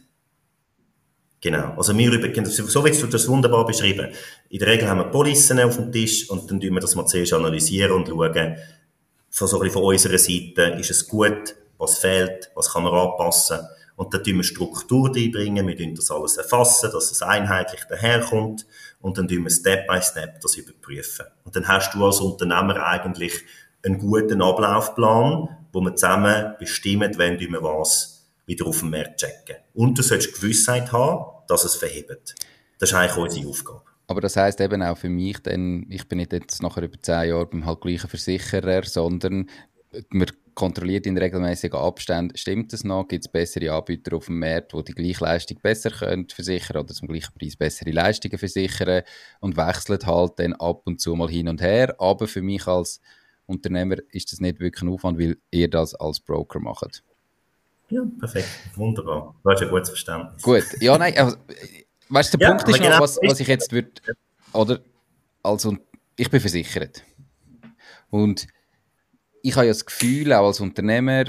Genau. Also so wie du das wunderbar beschrieben. In der Regel haben wir Policen auf dem Tisch und dann tun wir das mal zuerst analysieren und schauen, von unserer Seite, ist es gut, was fehlt, was kann man anpassen. Und dann tun wir Struktur einbringen, wir tun das alles erfassen, dass es einheitlich daherkommt und dann tun wir Step by Step das überprüfen. Und dann hast du als Unternehmer eigentlich einen guten Ablaufplan, wo wir zusammen bestimmen, wenn wir was wieder auf dem Markt checken. Und du solltest Gewissheit haben, dass es verhebt. Das ist eigentlich unsere Aufgabe. Aber das heisst eben auch für mich, denn ich bin nicht jetzt nachher über 10 Jahre beim halt gleichen Versicherer, sondern man kontrolliert in regelmäßigen Abständen, stimmt das noch, gibt es bessere Anbieter auf dem Markt, die die gleiche Leistung besser können versichern oder zum gleichen Preis bessere Leistungen versichern und wechselt halt dann ab und zu mal hin und her. Aber für mich als Unternehmer ist das nicht wirklich ein Aufwand, weil ihr das als Broker macht. Ja, perfekt. Wunderbar. Du hast ein gutes Verständnis. Gut. Ja, nein, also, weißt du, der Punkt ist noch, was ich jetzt würde, oder, also, ich bin versichert. Und ich habe ja das Gefühl, auch als Unternehmer,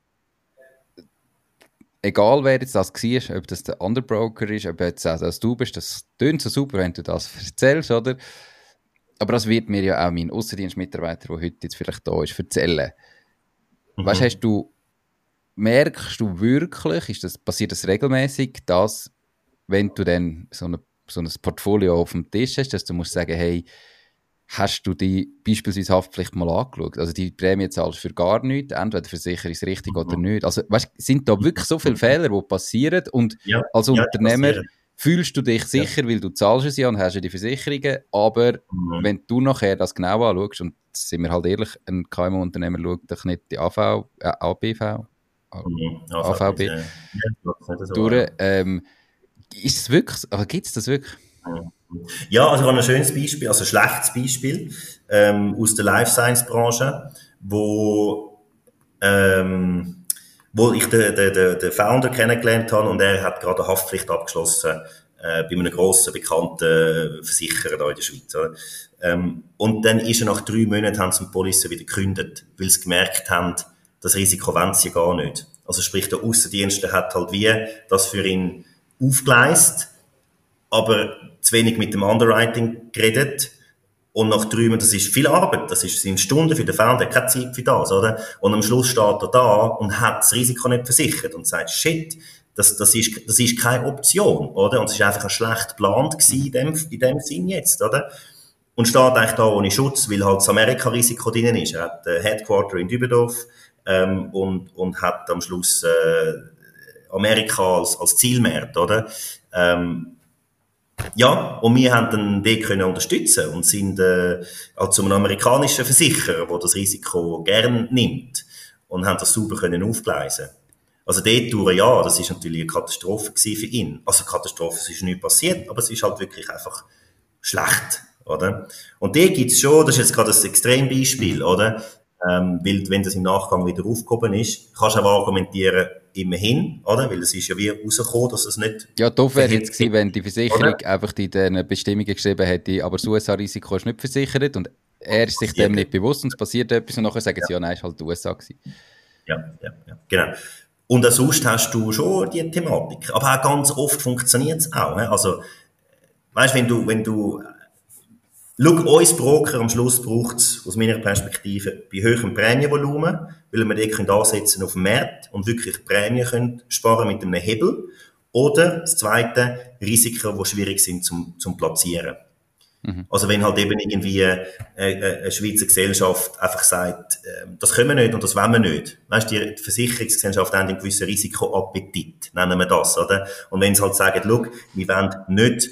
egal wer jetzt das war, ob das der andere Broker ist, ob jetzt auch das du bist, das tönt so super, wenn du das erzählst, oder? Aber das wird mir ja auch mein Aussendienstmitarbeiter, der heute jetzt vielleicht da ist, erzählen. Weißt du, merkst du wirklich, passiert das regelmäßig, dass, wenn du dann so ein Portfolio auf dem Tisch hast, dass du musst sagen, hey, hast du die beispielsweise Haftpflicht mal angeschaut? Also die Prämie zahlst für gar nichts, entweder versichere ich es richtig oder nicht. Also weißt, sind da wirklich so viele Fehler, die passieren und als Unternehmer fühlst du dich sicher, weil du zahlst es ja und hast ja die Versicherungen, aber wenn du nachher das genau anschaust, und sind wir halt ehrlich, ein KMU-Unternehmer schaut doch nicht die AVB durch, Ist es wirklich, aber gibt es das wirklich? Ja, also ich habe ein schönes Beispiel, also ein schlechtes Beispiel aus der Life Science Branche, wo ich den Founder kennengelernt habe und er hat gerade eine Haftpflicht abgeschlossen bei einem grossen, bekannten Versicherer da in der Schweiz. Oder? Und dann ist er nach 3 Monaten, haben sie die Police wieder gekündigt, weil sie gemerkt haben, das Risiko wollen sie gar nicht. Also sprich, der Aussendienst hat halt wie das für ihn aufgeleistet, aber zu wenig mit dem Underwriting geredet. Und nach 3 Monaten, das ist viel Arbeit, das sind Stunden für den Founder, keine Zeit für das, oder? Und am Schluss steht er da und hat das Risiko nicht versichert und sagt, shit, das ist keine Option, oder? Und es ist einfach ein schlecht geplant gewesen in dem Sinn jetzt, oder? Und steht eigentlich da ohne Schutz, weil halt das Amerika-Risiko drin ist. Er hat Headquarter in Dübendorf, und hat am Schluss, Amerika als Zielmarkt, oder? Ja, und wir haben dann die können unterstützen und sind auch zu einem amerikanischen Versicherer, der das Risiko gern nimmt und haben das sauber können aufgleisen. Also dort durch ein Jahr, das ist natürlich eine Katastrophe gewesen für ihn. Also Katastrophe, es ist nichts passiert, aber es ist halt wirklich einfach schlecht, oder? Und die gibt's schon, das ist jetzt gerade ein Extrembeispiel, oder? Weil, wenn das im Nachgang wieder aufgehoben ist, kannst du auch argumentieren, immerhin, oder? Weil es ist ja wie rausgekommen, dass es nicht... Ja, doof wäre jetzt gewesen, wenn die Versicherung einfach in den Bestimmungen geschrieben hätte, aber das USA-Risiko ist nicht versichert und er ist sich dem nicht bewusst und es passiert etwas und nachher sagen sie, ja, nein, es war halt die USA gewesen. Ja, genau. Und auch sonst hast du schon die Thematik. Aber auch ganz oft funktioniert es auch. Ne? Also, weißt, wenn du schau, uns Broker am Schluss braucht es aus meiner Perspektive bei höherem Prämienvolumen, weil wir die ansetzen auf dem Markt und wirklich Prämien können sparen mit einem Hebel. Oder das zweite, Risiken, die schwierig sind zum Platzieren. Also wenn halt eben irgendwie eine Schweizer Gesellschaft einfach sagt, das können wir nicht und das wollen wir nicht. Weißt du, die Versicherungsgesellschaft haben einen gewissen Risikoappetit, nennen wir das, oder? Und wenn sie halt sagen, schau, wir wollen nicht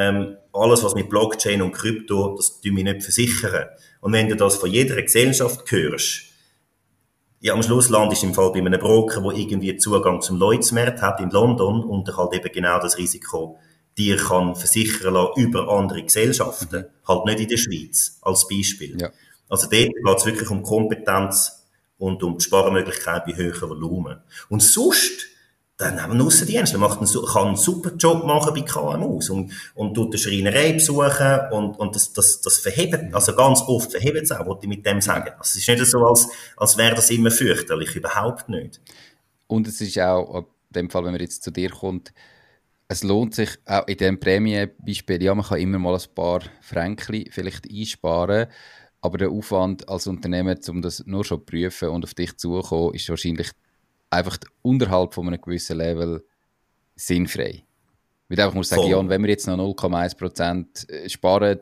alles, was mit Blockchain und Krypto, das tun wir nicht versichern. Und wenn du das von jeder Gesellschaft hörst, ja, am Schluss landest du im Fall bei einem Broker, der irgendwie Zugang zum Lloyds-Markt hat in London und der halt eben genau das Risiko dir kann versichern lassen über andere Gesellschaften. Halt nicht in der Schweiz, als Beispiel. Ja. Also dort geht es wirklich um Kompetenz und um die Sparmöglichkeit bei höheren Volumen. Und sonst, dann haben wir einen Aussendienst, kann einen super Job machen bei KMUs und tut eine Schreinerei besuchen und das verhebt, also ganz oft verhebt es auch, wollte ich mit dem sagen. Also es ist nicht so, als wäre das immer fürchterlich, überhaupt nicht. Und es ist auch, in dem Fall, wenn man jetzt zu dir kommt, es lohnt sich auch in diesem Prämienbeispiel, ja, man kann immer mal ein paar Fränkli vielleicht einsparen, aber der Aufwand als Unternehmer, um das nur schon zu prüfen und auf dich zuzukommen, ist wahrscheinlich einfach unterhalb von einem gewissen Level sinnfrei. Weil du einfach musst sagen, ja, und wenn wir jetzt noch 0,1% sparen,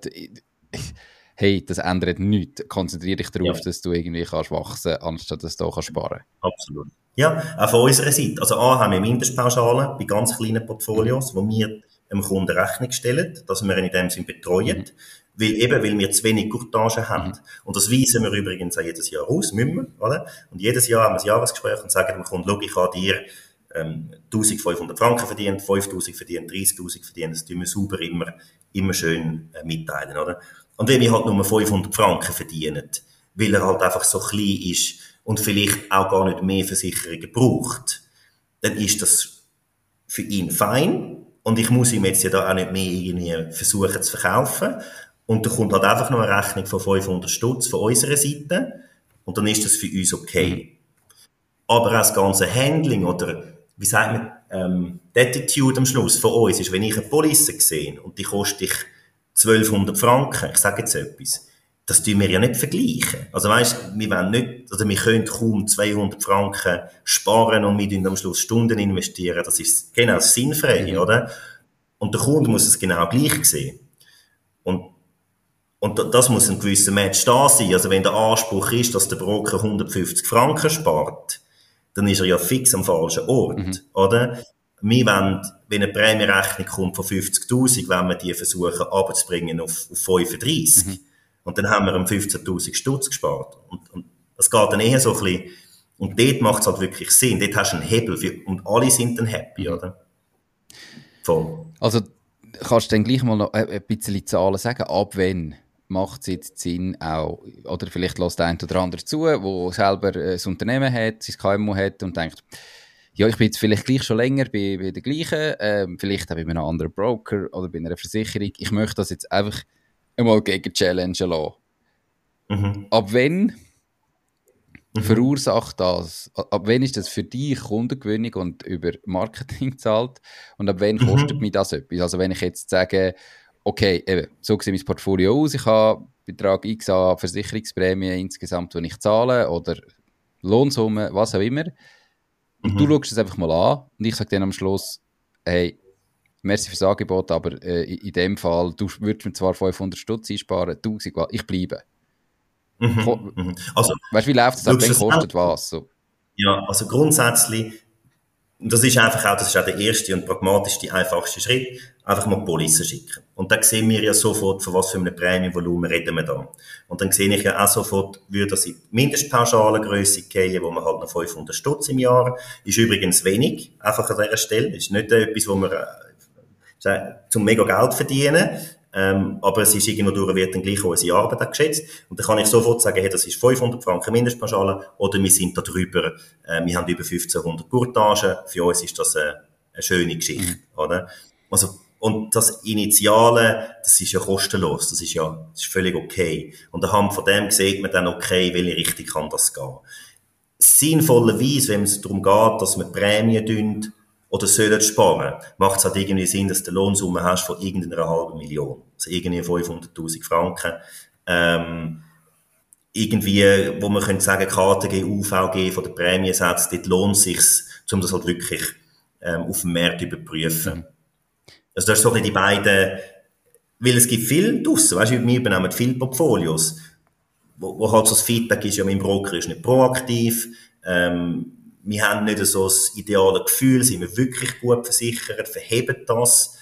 hey, das ändert nichts. Konzentriere dich darauf, dass du irgendwie kannst wachsen, anstatt dass du da sparen kannst. Absolut. Ja, auch von unserer Seite. Also haben wir Mindestpauschalen bei ganz kleinen Portfolios, wo wir dem Kunden Rechnung stellen, dass wir ihn in dem Sinn betreuen, weil wir zu wenig Courtage haben. Und das weisen wir übrigens auch jedes Jahr aus, müssen wir, oder? Und jedes Jahr haben wir ein Jahresgespräch und sagen dem Kunden, schau, ich habe dir 1'500 Franken verdient, 5'000 verdient, 30'000 verdient, das tun wir sauber immer schön mitteilen, oder? Und wenn wir halt nur 500 Franken verdienen, weil er halt einfach so klein ist und vielleicht auch gar nicht mehr Versicherungen braucht, dann ist das für ihn fein. Und ich muss ihm jetzt ja da auch nicht mehr irgendwie versuchen zu verkaufen. Und da kommt halt einfach noch eine Rechnung von 500 Stutz von unserer Seite. Und dann ist das für uns okay. Aber auch das ganze Handling oder, wie sagt man, die Attitude am Schluss von uns ist, wenn ich eine Police sehe und die kostet dich 1200 Franken, ich sage jetzt etwas, das tun wir ja nicht vergleichen. Also weisst, wir können kaum 200 Franken sparen und wir tun am Schluss Stunden investieren. Das ist genau sinnfrei, oder? Und der Kunde muss es genau gleich sehen. Und das muss ein gewisser Match da sein. Also wenn der Anspruch ist, dass der Broker 150 Franken spart, dann ist er ja fix am falschen Ort, oder? Wir wollen, wenn eine Prämierechnung kommt von 50'000, wollen wir die versuchen runterzubringen auf 35. Und dann haben wir 15'000 Stutz gespart. Und das geht dann eher so ein bisschen, und dort macht es halt wirklich Sinn. Dort hast du einen Hebel und alle sind dann happy, oder? Voll. Also kannst du dann gleich mal noch ein bisschen Zahlen sagen, ab wann macht es jetzt Sinn auch, oder vielleicht lässt der eine oder andere zu, der selber ein Unternehmen hat, sein KMU hat und denkt, ja, ich bin jetzt vielleicht gleich schon länger bei der gleichen, vielleicht auch bei einem anderen Broker oder bei einer Versicherung. Ich möchte das jetzt einfach einmal gegen challengen lassen. Mhm. Ab wann verursacht das? Ab wann ist das für dich Kundengewinnung und über Marketing zahlt? Und ab wann kostet mich das etwas? Also wenn ich jetzt sage, okay, eben, so sieht mein Portfolio aus, ich habe Betrag X an Versicherungsprämie insgesamt, die ich zahle, oder Lohnsumme, was auch immer. Und du schaust es einfach mal an und ich sage dann am Schluss, hey, merci fürs Angebot, aber in dem Fall, du würdest mir zwar 500 Stutz einsparen, 1000, ich bleibe. Also, weißt du, wie läuft es ab, dann kostet was? So. Ja, also grundsätzlich, das ist einfach auch, das ist auch der erste und pragmatischste, einfachste Schritt, einfach mal Police schicken. Und dann sehen wir ja sofort, von was für einem Prämienvolumen reden wir da. Und dann sehe ich ja auch sofort, würde das in die Mindestpauschalengrösse gehen, wo man halt noch 500 Stutz im Jahr, ist übrigens wenig, einfach an dieser Stelle, ist nicht etwas, wo man zum mega Geld verdienen, aber es ist irgendwo durch, wird dann gleich auch unsere Arbeit auch geschätzt. Und dann kann ich sofort sagen, hey, das ist 500 Franken Mindestpauschale, oder wir sind da drüber, wir haben über 1500 Gurtagen, für uns ist das eine schöne Geschichte, oder? Also, und das Initiale, das ist ja kostenlos, das ist völlig okay. Und anhand von dem sieht man dann, okay, in welche Richtung kann das gehen. Sinnvollerweise, wenn es darum geht, dass man Prämien tun, oder sollen sparen, macht es halt irgendwie Sinn, dass du eine Lohnsumme hast von irgendeiner halben Million. Also irgendwie 500'000 Franken. Irgendwie, wo man könnte sagen, KTG, UVG von der Prämiensätze, dort lohnt es sich, um das halt wirklich auf dem Markt zu überprüfen. Also das ist so ein bisschen die beiden, weil es gibt viel draussen, weißt du, wir übernehmen viele Portfolios, wo halt so das Feedback ist, ja, mein Broker ist nicht proaktiv, wir haben nicht so das ideale Gefühl, sind wir wirklich gut versichert, verheben das.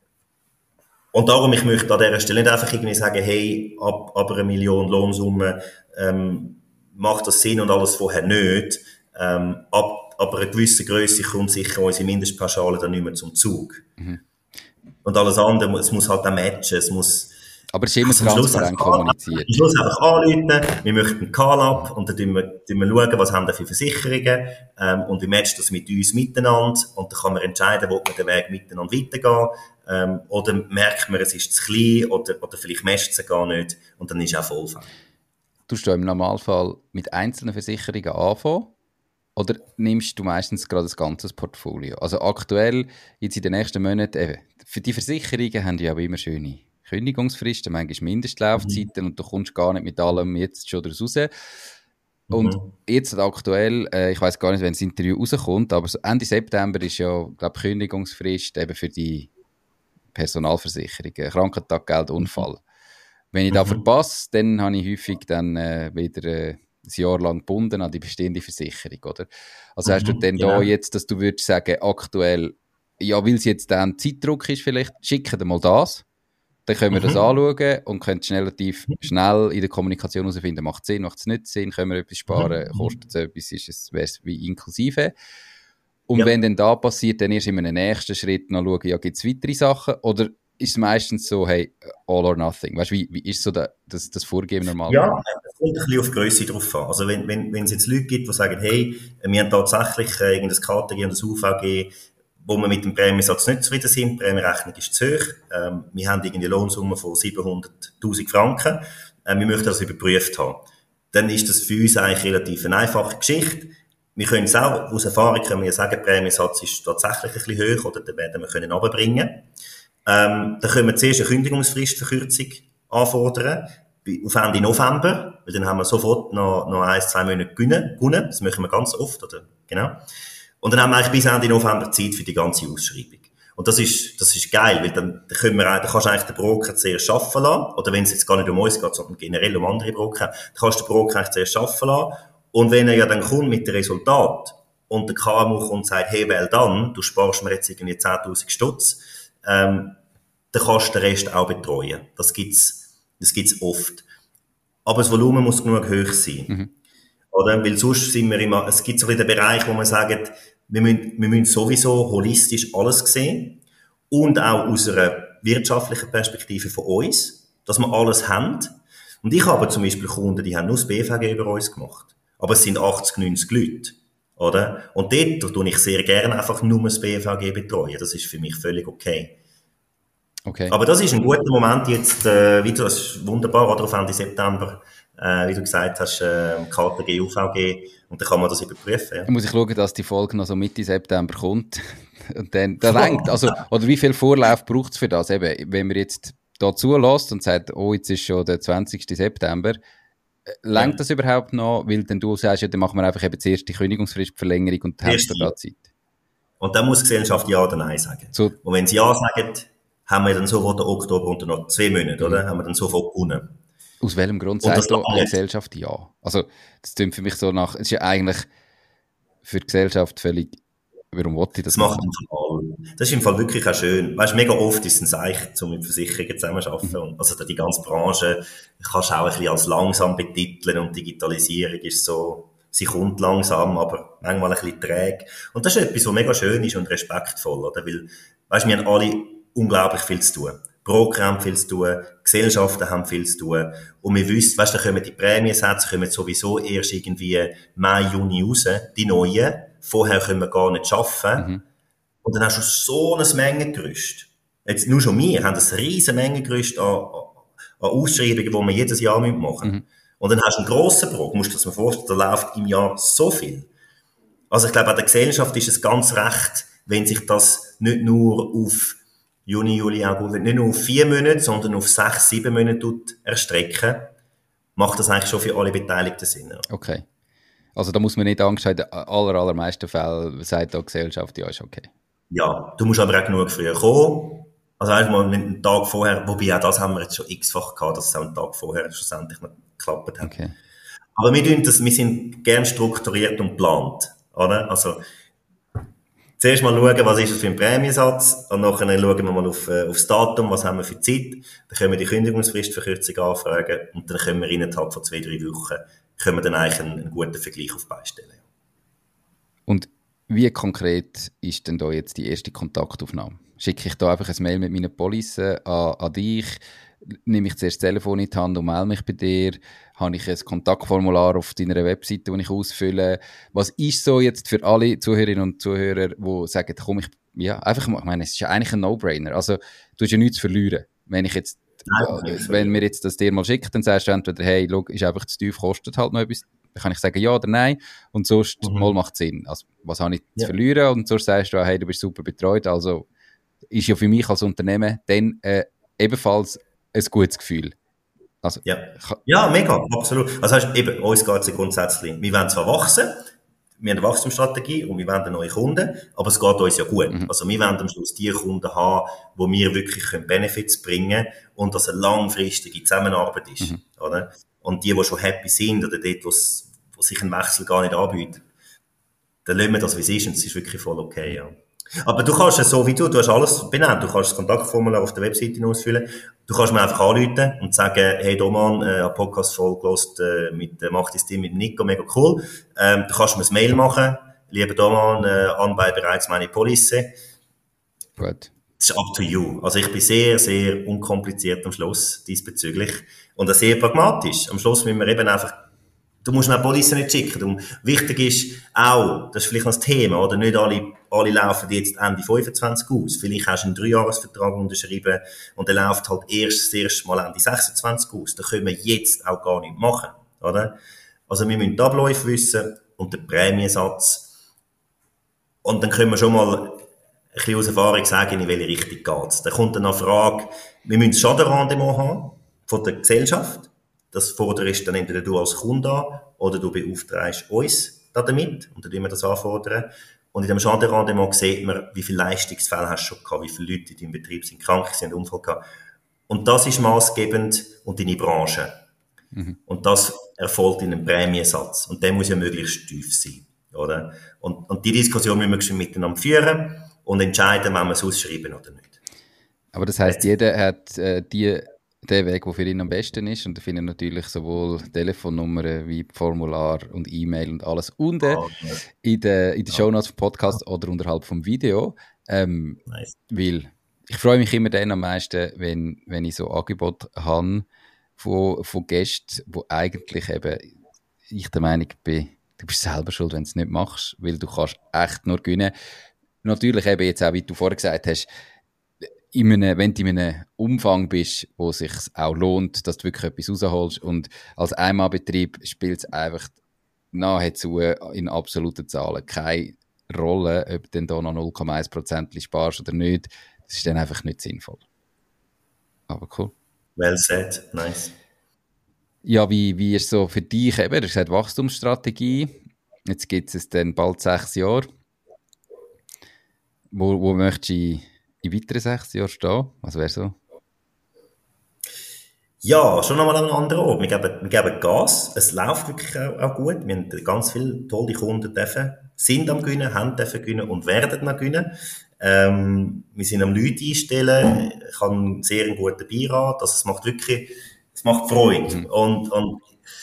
Und darum, ich möchte an dieser Stelle nicht einfach irgendwie sagen, hey, ab 1 Million Lohnsumme macht das Sinn und alles vorher nicht. Ab einer gewissen Grösse kommt sicher unsere Mindestpauschale dann nicht mehr zum Zug. Und alles andere, es muss halt auch matchen, es muss... Aber es ist immer transparent kommuniziert. Am Schluss einfach anrufen, wir möchten Call-up und dann schauen wir, was haben wir für Versicherungen und wie matcht das mit uns miteinander und dann kann man entscheiden, wo wir den Weg miteinander weitergehen oder merkt man, es ist zu klein oder vielleicht matcht es gar nicht und dann ist auch Vollfall. Tust du im Normalfall mit einzelnen Versicherungen anfangen oder nimmst du meistens gerade das ganze Portfolio? Also aktuell, jetzt in den nächsten Monaten, eben, für die Versicherungen haben die aber immer schöne Kündigungsfristen, manchmal Mindestlaufzeiten und du kommst gar nicht mit allem jetzt schon raus. Und jetzt aktuell, ich weiß gar nicht, wenn das Interview rauskommt, aber so Ende September ist ja, glaube ich, Kündigungsfrist eben für die Personalversicherungen, Krankentaggeld, Unfall. Wenn ich da verpasse, dann habe ich häufig dann wieder ein Jahr lang gebunden an die bestehende Versicherung, oder? Also hast du denn da jetzt, dass du würdest sagen, aktuell, ja, weil es jetzt dann Zeitdruck ist vielleicht, schicken wir mal das. Dann können wir das anschauen und können relativ schnell in der Kommunikation herausfinden, macht es Sinn, macht es nicht Sinn, können wir etwas sparen, kostet es etwas, wäre es wie inklusive. Und wenn dann da passiert, dann erst in einem nächsten Schritt noch schauen, ja, gibt es weitere Sachen oder ist es meistens so, hey, all or nothing? Weißt du, wie ist so das Vorgehen normal? Ja, es kommt ein bisschen auf die Grösse drauf an. Also wenn es jetzt Leute gibt, die sagen, hey, wir haben tatsächlich irgendein KTG und ein UVG, wo wir mit dem Prämiensatz nicht zufrieden sind, die Prämienrechnung ist zu hoch, wir haben irgendwie eine Lohnsumme von 700'000 Franken, wir möchten das überprüft haben. Dann ist das für uns eigentlich relativ eine einfache Geschichte. Wir können es auch, aus Erfahrung können wir sagen, der Prämiensatz ist tatsächlich ein bisschen hoch, oder den werden wir können runterbringen. Dann können wir zuerst eine Kündigungsfristverkürzung anfordern, auf Ende November, weil dann haben wir sofort noch 1-2 Monate gewonnen. Das machen wir ganz oft, oder? Genau. Und dann haben wir eigentlich bis Ende November Zeit für die ganze Ausschreibung. Und das ist geil, weil dann kannst du eigentlich den Broker zuerst arbeiten lassen, oder wenn es jetzt gar nicht um uns geht, sondern generell um andere Broker, dann kannst du den Broker eigentlich zuerst arbeiten lassen. Und wenn er ja dann kommt mit dem Resultat und der KMU kommt und sagt, hey, well dann, du sparst mir jetzt irgendwie 10'000 Stutz, dann kannst du den Rest auch betreuen. Das gibt's oft. Aber das Volumen muss genug hoch sein. Oder? Weil sonst sind wir immer, es gibt so den Bereich, wo man sagt, wir müssen sowieso holistisch alles sehen. und auch aus einer wirtschaftlichen Perspektive von uns, dass wir alles haben. Und ich habe zum Beispiel Kunden, die haben nur das BVG über uns gemacht. Aber es sind 80, 90 Leute. Oder? Und dort tue ich sehr gerne einfach nur das BVG betreuen. Das ist für mich völlig okay. Aber das ist ein guter Moment jetzt, wie du, das ist wunderbar, oder auf Ende September, wie du gesagt hast, KTG, UVG, und dann kann man das überprüfen. Ja. Dann muss ich schauen, dass die Folge noch so Mitte September kommt. Und dann, da reicht, also, oder wie viel Vorlauf braucht es für das? Eben, wenn man jetzt da zulässt und sagt, oh, jetzt ist schon der 20. September, reicht das überhaupt noch? Weil dann du sagst, ja, dann machen wir einfach eben zuerst die Kündigungsfristverlängerung und haben da Zeit. Und dann muss die Gesellschaft Ja oder Nein sagen. So. Und wenn sie Ja sagen, haben wir dann sofort den Oktober unter noch 2 Monate, oder? Haben wir dann sofort gewonnen. Aus welchem Grund sagt die Gesellschaft Ja? Also, das klingt für mich so nach, es ist ja eigentlich für die Gesellschaft völlig, warum wollte ich das machen? Das ist im Fall wirklich auch schön. Weißt, mega oft ist es ein Zeichen, um mit Versicherungen zusammenzuarbeiten. Also, die ganze Branche kannst du auch ein bisschen als langsam betiteln und Digitalisierung ist so, sie kommt langsam, aber manchmal ein bisschen träge. Und das ist etwas, was mega schön ist und respektvoll, oder? Weil, weißt, wir haben alle unglaublich viel zu tun. Broker haben viel zu tun, Gesellschaften haben viel zu tun. Und wir wissen, weißt, da kommen die Prämiensätze, kommen sowieso erst irgendwie Mai, Juni raus, die neuen. Vorher können wir gar nicht arbeiten. Und dann hast du so ein Mengengerüst. Jetzt, nur schon wir haben ein riesen Mengengerüst an Ausschreibungen, die wir jedes Jahr machen müssen. Und dann hast du einen grossen Brock, musst du dir das mal vorstellen, da läuft im Jahr so viel. Also ich glaube, an der Gesellschaft ist es ganz recht, wenn sich das nicht nur auf Juni, Juli, August, nicht nur auf 4 Monate, sondern auf 6, 7 Monate erstrecken, macht das eigentlich schon für alle Beteiligten Sinn. Ja. Okay. Also da muss man nicht Angst haben, in den allermeisten Fällen sagt die Gesellschaft, ja, ist okay. Ja, du musst aber auch genug früher kommen. Also einfach mal einen Tag vorher, wobei auch das haben wir jetzt schon x-fach gehabt, dass es auch einen Tag vorher schlussendlich noch geklappt hat. Okay. Aber wir sind gern strukturiert und geplant, oder? Also, zuerst mal schauen, was ist das für ein Prämiensatz, und nachher schauen wir mal auf das Datum, was haben wir für Zeit, dann können wir die Kündigungsfristverkürzung anfragen, und dann können wir innerhalb von 2-3 Wochen, können wir dann eigentlich einen guten Vergleich auf beistellen. Und wie konkret ist denn da jetzt die erste Kontaktaufnahme? Schicke ich da einfach ein Mail mit meinen Police an dich? Nehme ich zuerst das Telefon in die Hand und melde mich bei dir? Habe ich ein Kontaktformular auf deiner Webseite, das ich ausfülle? Was ist so jetzt für alle Zuhörerinnen und Zuhörer, die sagen, komm, ich meine, es ist ja eigentlich ein No-Brainer. Also, du hast ja nichts zu verlieren. Wenn wir jetzt das dir mal schicken, dann sagst du entweder, hey, schau, ist einfach zu tief, kostet halt noch etwas. Dann kann ich sagen ja oder nein. Und sonst mal macht Sinn. Also, was habe ich zu verlieren? Und sonst sagst du, hey, du bist super betreut. Also, ist ja für mich als Unternehmen dann ebenfalls ein gutes Gefühl. Also, ja, mega, absolut. Also heißt, eben, uns geht es ja grundsätzlich, wir wollen zwar wachsen, wir haben eine Wachstumsstrategie und wir wollen neue Kunden, aber es geht uns ja gut. Also wir wollen am Schluss die Kunden haben, wo wir wirklich Benefits bringen können und dass eine langfristige Zusammenarbeit ist. Oder? Und die schon happy sind oder dort, wo sich ein Wechsel gar nicht anbietet, dann lassen wir das, wie es ist, und es ist wirklich voll okay, ja. Aber du kannst es so wie du hast alles benannt, du kannst das Kontaktformular auf der Webseite ausfüllen, du kannst mir einfach anrufen und sagen, hey Doman, eine Podcast-Folge gehört mit Macht dein Team mit Nico, mega cool. Du kannst mir ein Mail machen, lieber Doman, anbei bereits meine Police. Gut. Das ist up to you. Also ich bin sehr, sehr unkompliziert am Schluss diesbezüglich und auch sehr pragmatisch. Am Schluss müssen wir eben einfach, du musst mir Police nicht schicken. Wichtig ist auch, das ist vielleicht noch das Thema, oder? Nicht alle laufen jetzt Ende 25 aus. Vielleicht hast du einen 3-Jahres-Vertrag unterschrieben und der läuft halt erst das erste Mal Ende 26 aus. Das können wir jetzt auch gar nicht machen, oder? Also wir müssen die Abläufe wissen und den Prämiensatz. Und dann können wir schon mal ein bisschen aus Erfahrung sagen, in welche Richtung geht's. Dann kommt dann eine Frage, wir müssen ein Schadenrendement haben von der Gesellschaft. Das forderst dann entweder du als Kunde an oder du beauftragst uns damit und dann tun wir das anfordern. Und in dem Schadenrendement sieht man, wie viele Leistungsfälle hast du schon gehabt, wie viele Leute in deinem Betrieb sind krank, sie haben einen Unfall gehabt. Und das ist maßgebend und deine Branche. Und das erfolgt in einem Prämiensatz. Und der muss ja möglichst tief sein, oder? Und die Diskussion müssen wir schon miteinander führen und entscheiden, wenn wir es ausschreiben oder nicht. Aber das heisst, jeder hat den Weg, der für ihn am besten ist. Und da finden natürlich sowohl Telefonnummern wie Formular und E-Mail und alles unten in den Shownotes vom Podcast oder unterhalb vom Video. Nice. Weil ich freue mich immer dann am meisten, wenn ich so Angebote habe von Gästen, wo eigentlich eben ich der Meinung bin, du bist selber schuld, wenn du es nicht machst, weil du kannst echt nur gewinnen. Natürlich eben jetzt auch, wie du vorher gesagt hast, wenn du in einem Umfang bist, wo es sich auch lohnt, dass du wirklich etwas rausholst, und als Einmalbetrieb spielt es einfach nahezu in absoluten Zahlen keine Rolle, ob du dann da noch 0,1% sparst oder nicht. Das ist dann einfach nicht sinnvoll. Aber cool. Well said, nice. Ja, wie ist so für dich eben, du hast gesagt Wachstumsstrategie, jetzt gibt es dann bald 6 Jahre. Wo möchtest du in weiteren 6 Jahren stehen? Was wäre so? Ja, schon nochmal an einem anderen Ort. Wir geben Gas. Es läuft wirklich auch gut. Wir haben ganz viele tolle Kunden dürfen, sind am Gewinnen, haben dürfen gewinnen und werden noch gewinnen. Wir sind am Leute einstellen. Ich habe einen sehr guten Beirat. Also es macht Freude. Und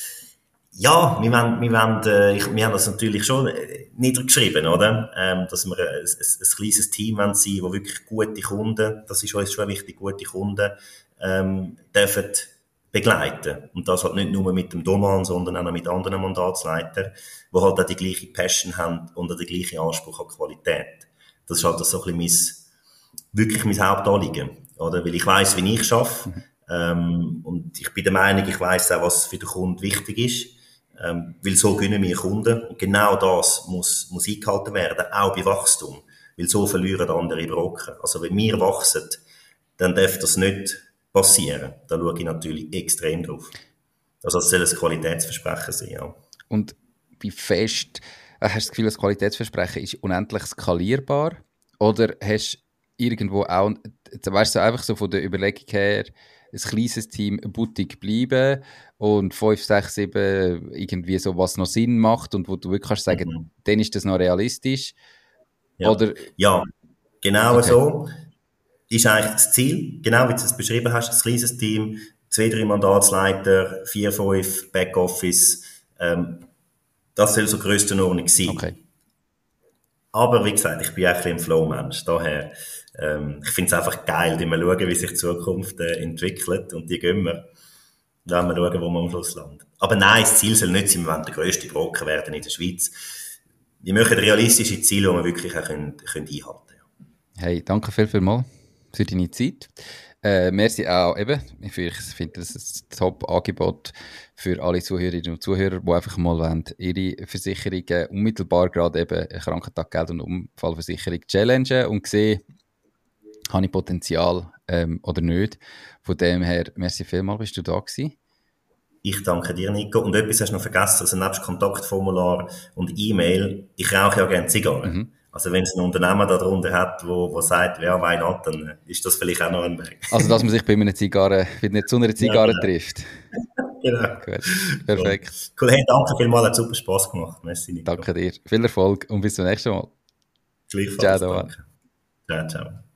ja, wir haben das natürlich schon niedergeschrieben, oder? Dass wir ein kleines Team sein wollen, wo wirklich gute Kunden, das ist uns schon wichtig, gute Kunden, dürfen begleiten. Und das halt nicht nur mit dem Doman, sondern auch mit anderen Mandatsleitern, die halt auch die gleiche Passion haben und auch den gleichen Anspruch an Qualität. Das ist halt so ein bisschen wirklich mein Hauptanliegen, oder? Weil ich weiss, wie ich arbeite, und ich bin der Meinung, ich weiss auch, was für den Kunden wichtig ist. Weil so gewinnen wir Kunden. Und genau das muss eingehalten werden, auch bei Wachstum. Weil so verlieren andere Brocken. Also wenn wir wachsen, dann darf das nicht passieren. Da schaue ich natürlich extrem drauf. Also das soll ein Qualitätsversprechen sein, ja. Und wie fest hast du das Gefühl, das Qualitätsversprechen ist unendlich skalierbar? Oder hast du irgendwo auch, weißt du, einfach so von der Überlegung her, ein kleines Team, eine Boutique bleiben und 5, 6, 7 irgendwie so, was noch Sinn macht und wo du wirklich kannst sagen, dann ist das noch realistisch? Ja, Oder? ja, genau Okay. so ist eigentlich das Ziel. Genau wie du es beschrieben hast, ein kleines Team, 2, 3 Mandatsleiter, 4, 5 Backoffice, das soll so Grössenordnung sein. Okay. Aber wie gesagt, ich bin auch ein bisschen ein Flow-Mensch. Daher, ich finde es einfach geil, wenn wir schauen, wie sich die Zukunft entwickelt. Und die gehen wir. Dann werden wir schauen, wo wir am Schluss landen. Aber nein, das Ziel soll nicht sein, wir wollen der grösste Brocken werden in der Schweiz. Wir möchten realistische Ziele, die wir wirklich auch einhalten können. Hey, danke vielmals für deine Zeit. Merci auch eben. Ich finde das ein Top-Angebot für alle Zuhörerinnen und Zuhörer, die einfach mal wollen, ihre Versicherungen unmittelbar gerade eben Krankentag-Geld- und Unfallversicherung challengen und sehen, habe ich Potenzial oder nicht. Von dem her, merci vielmals, bist du da gewesen. Ich danke dir, Nico. Und etwas hast du noch vergessen, also nebst Kontaktformular und E-Mail, ich rauche ja gerne Zigarren. Also wenn es ein Unternehmen da drunter hat, wo sagt, ja, why not, dann ist das vielleicht auch noch ein Weg. Also, dass man sich bei einer Zigarre, zu einer Zigarre trifft. Genau. Gut, perfekt. Cool, hey, danke vielmals, hat super Spass gemacht. Merci, Nico. Danke dir. Viel Erfolg und bis zum nächsten Mal. Gleichfalls. Ciao, danke. Ciao, ciao.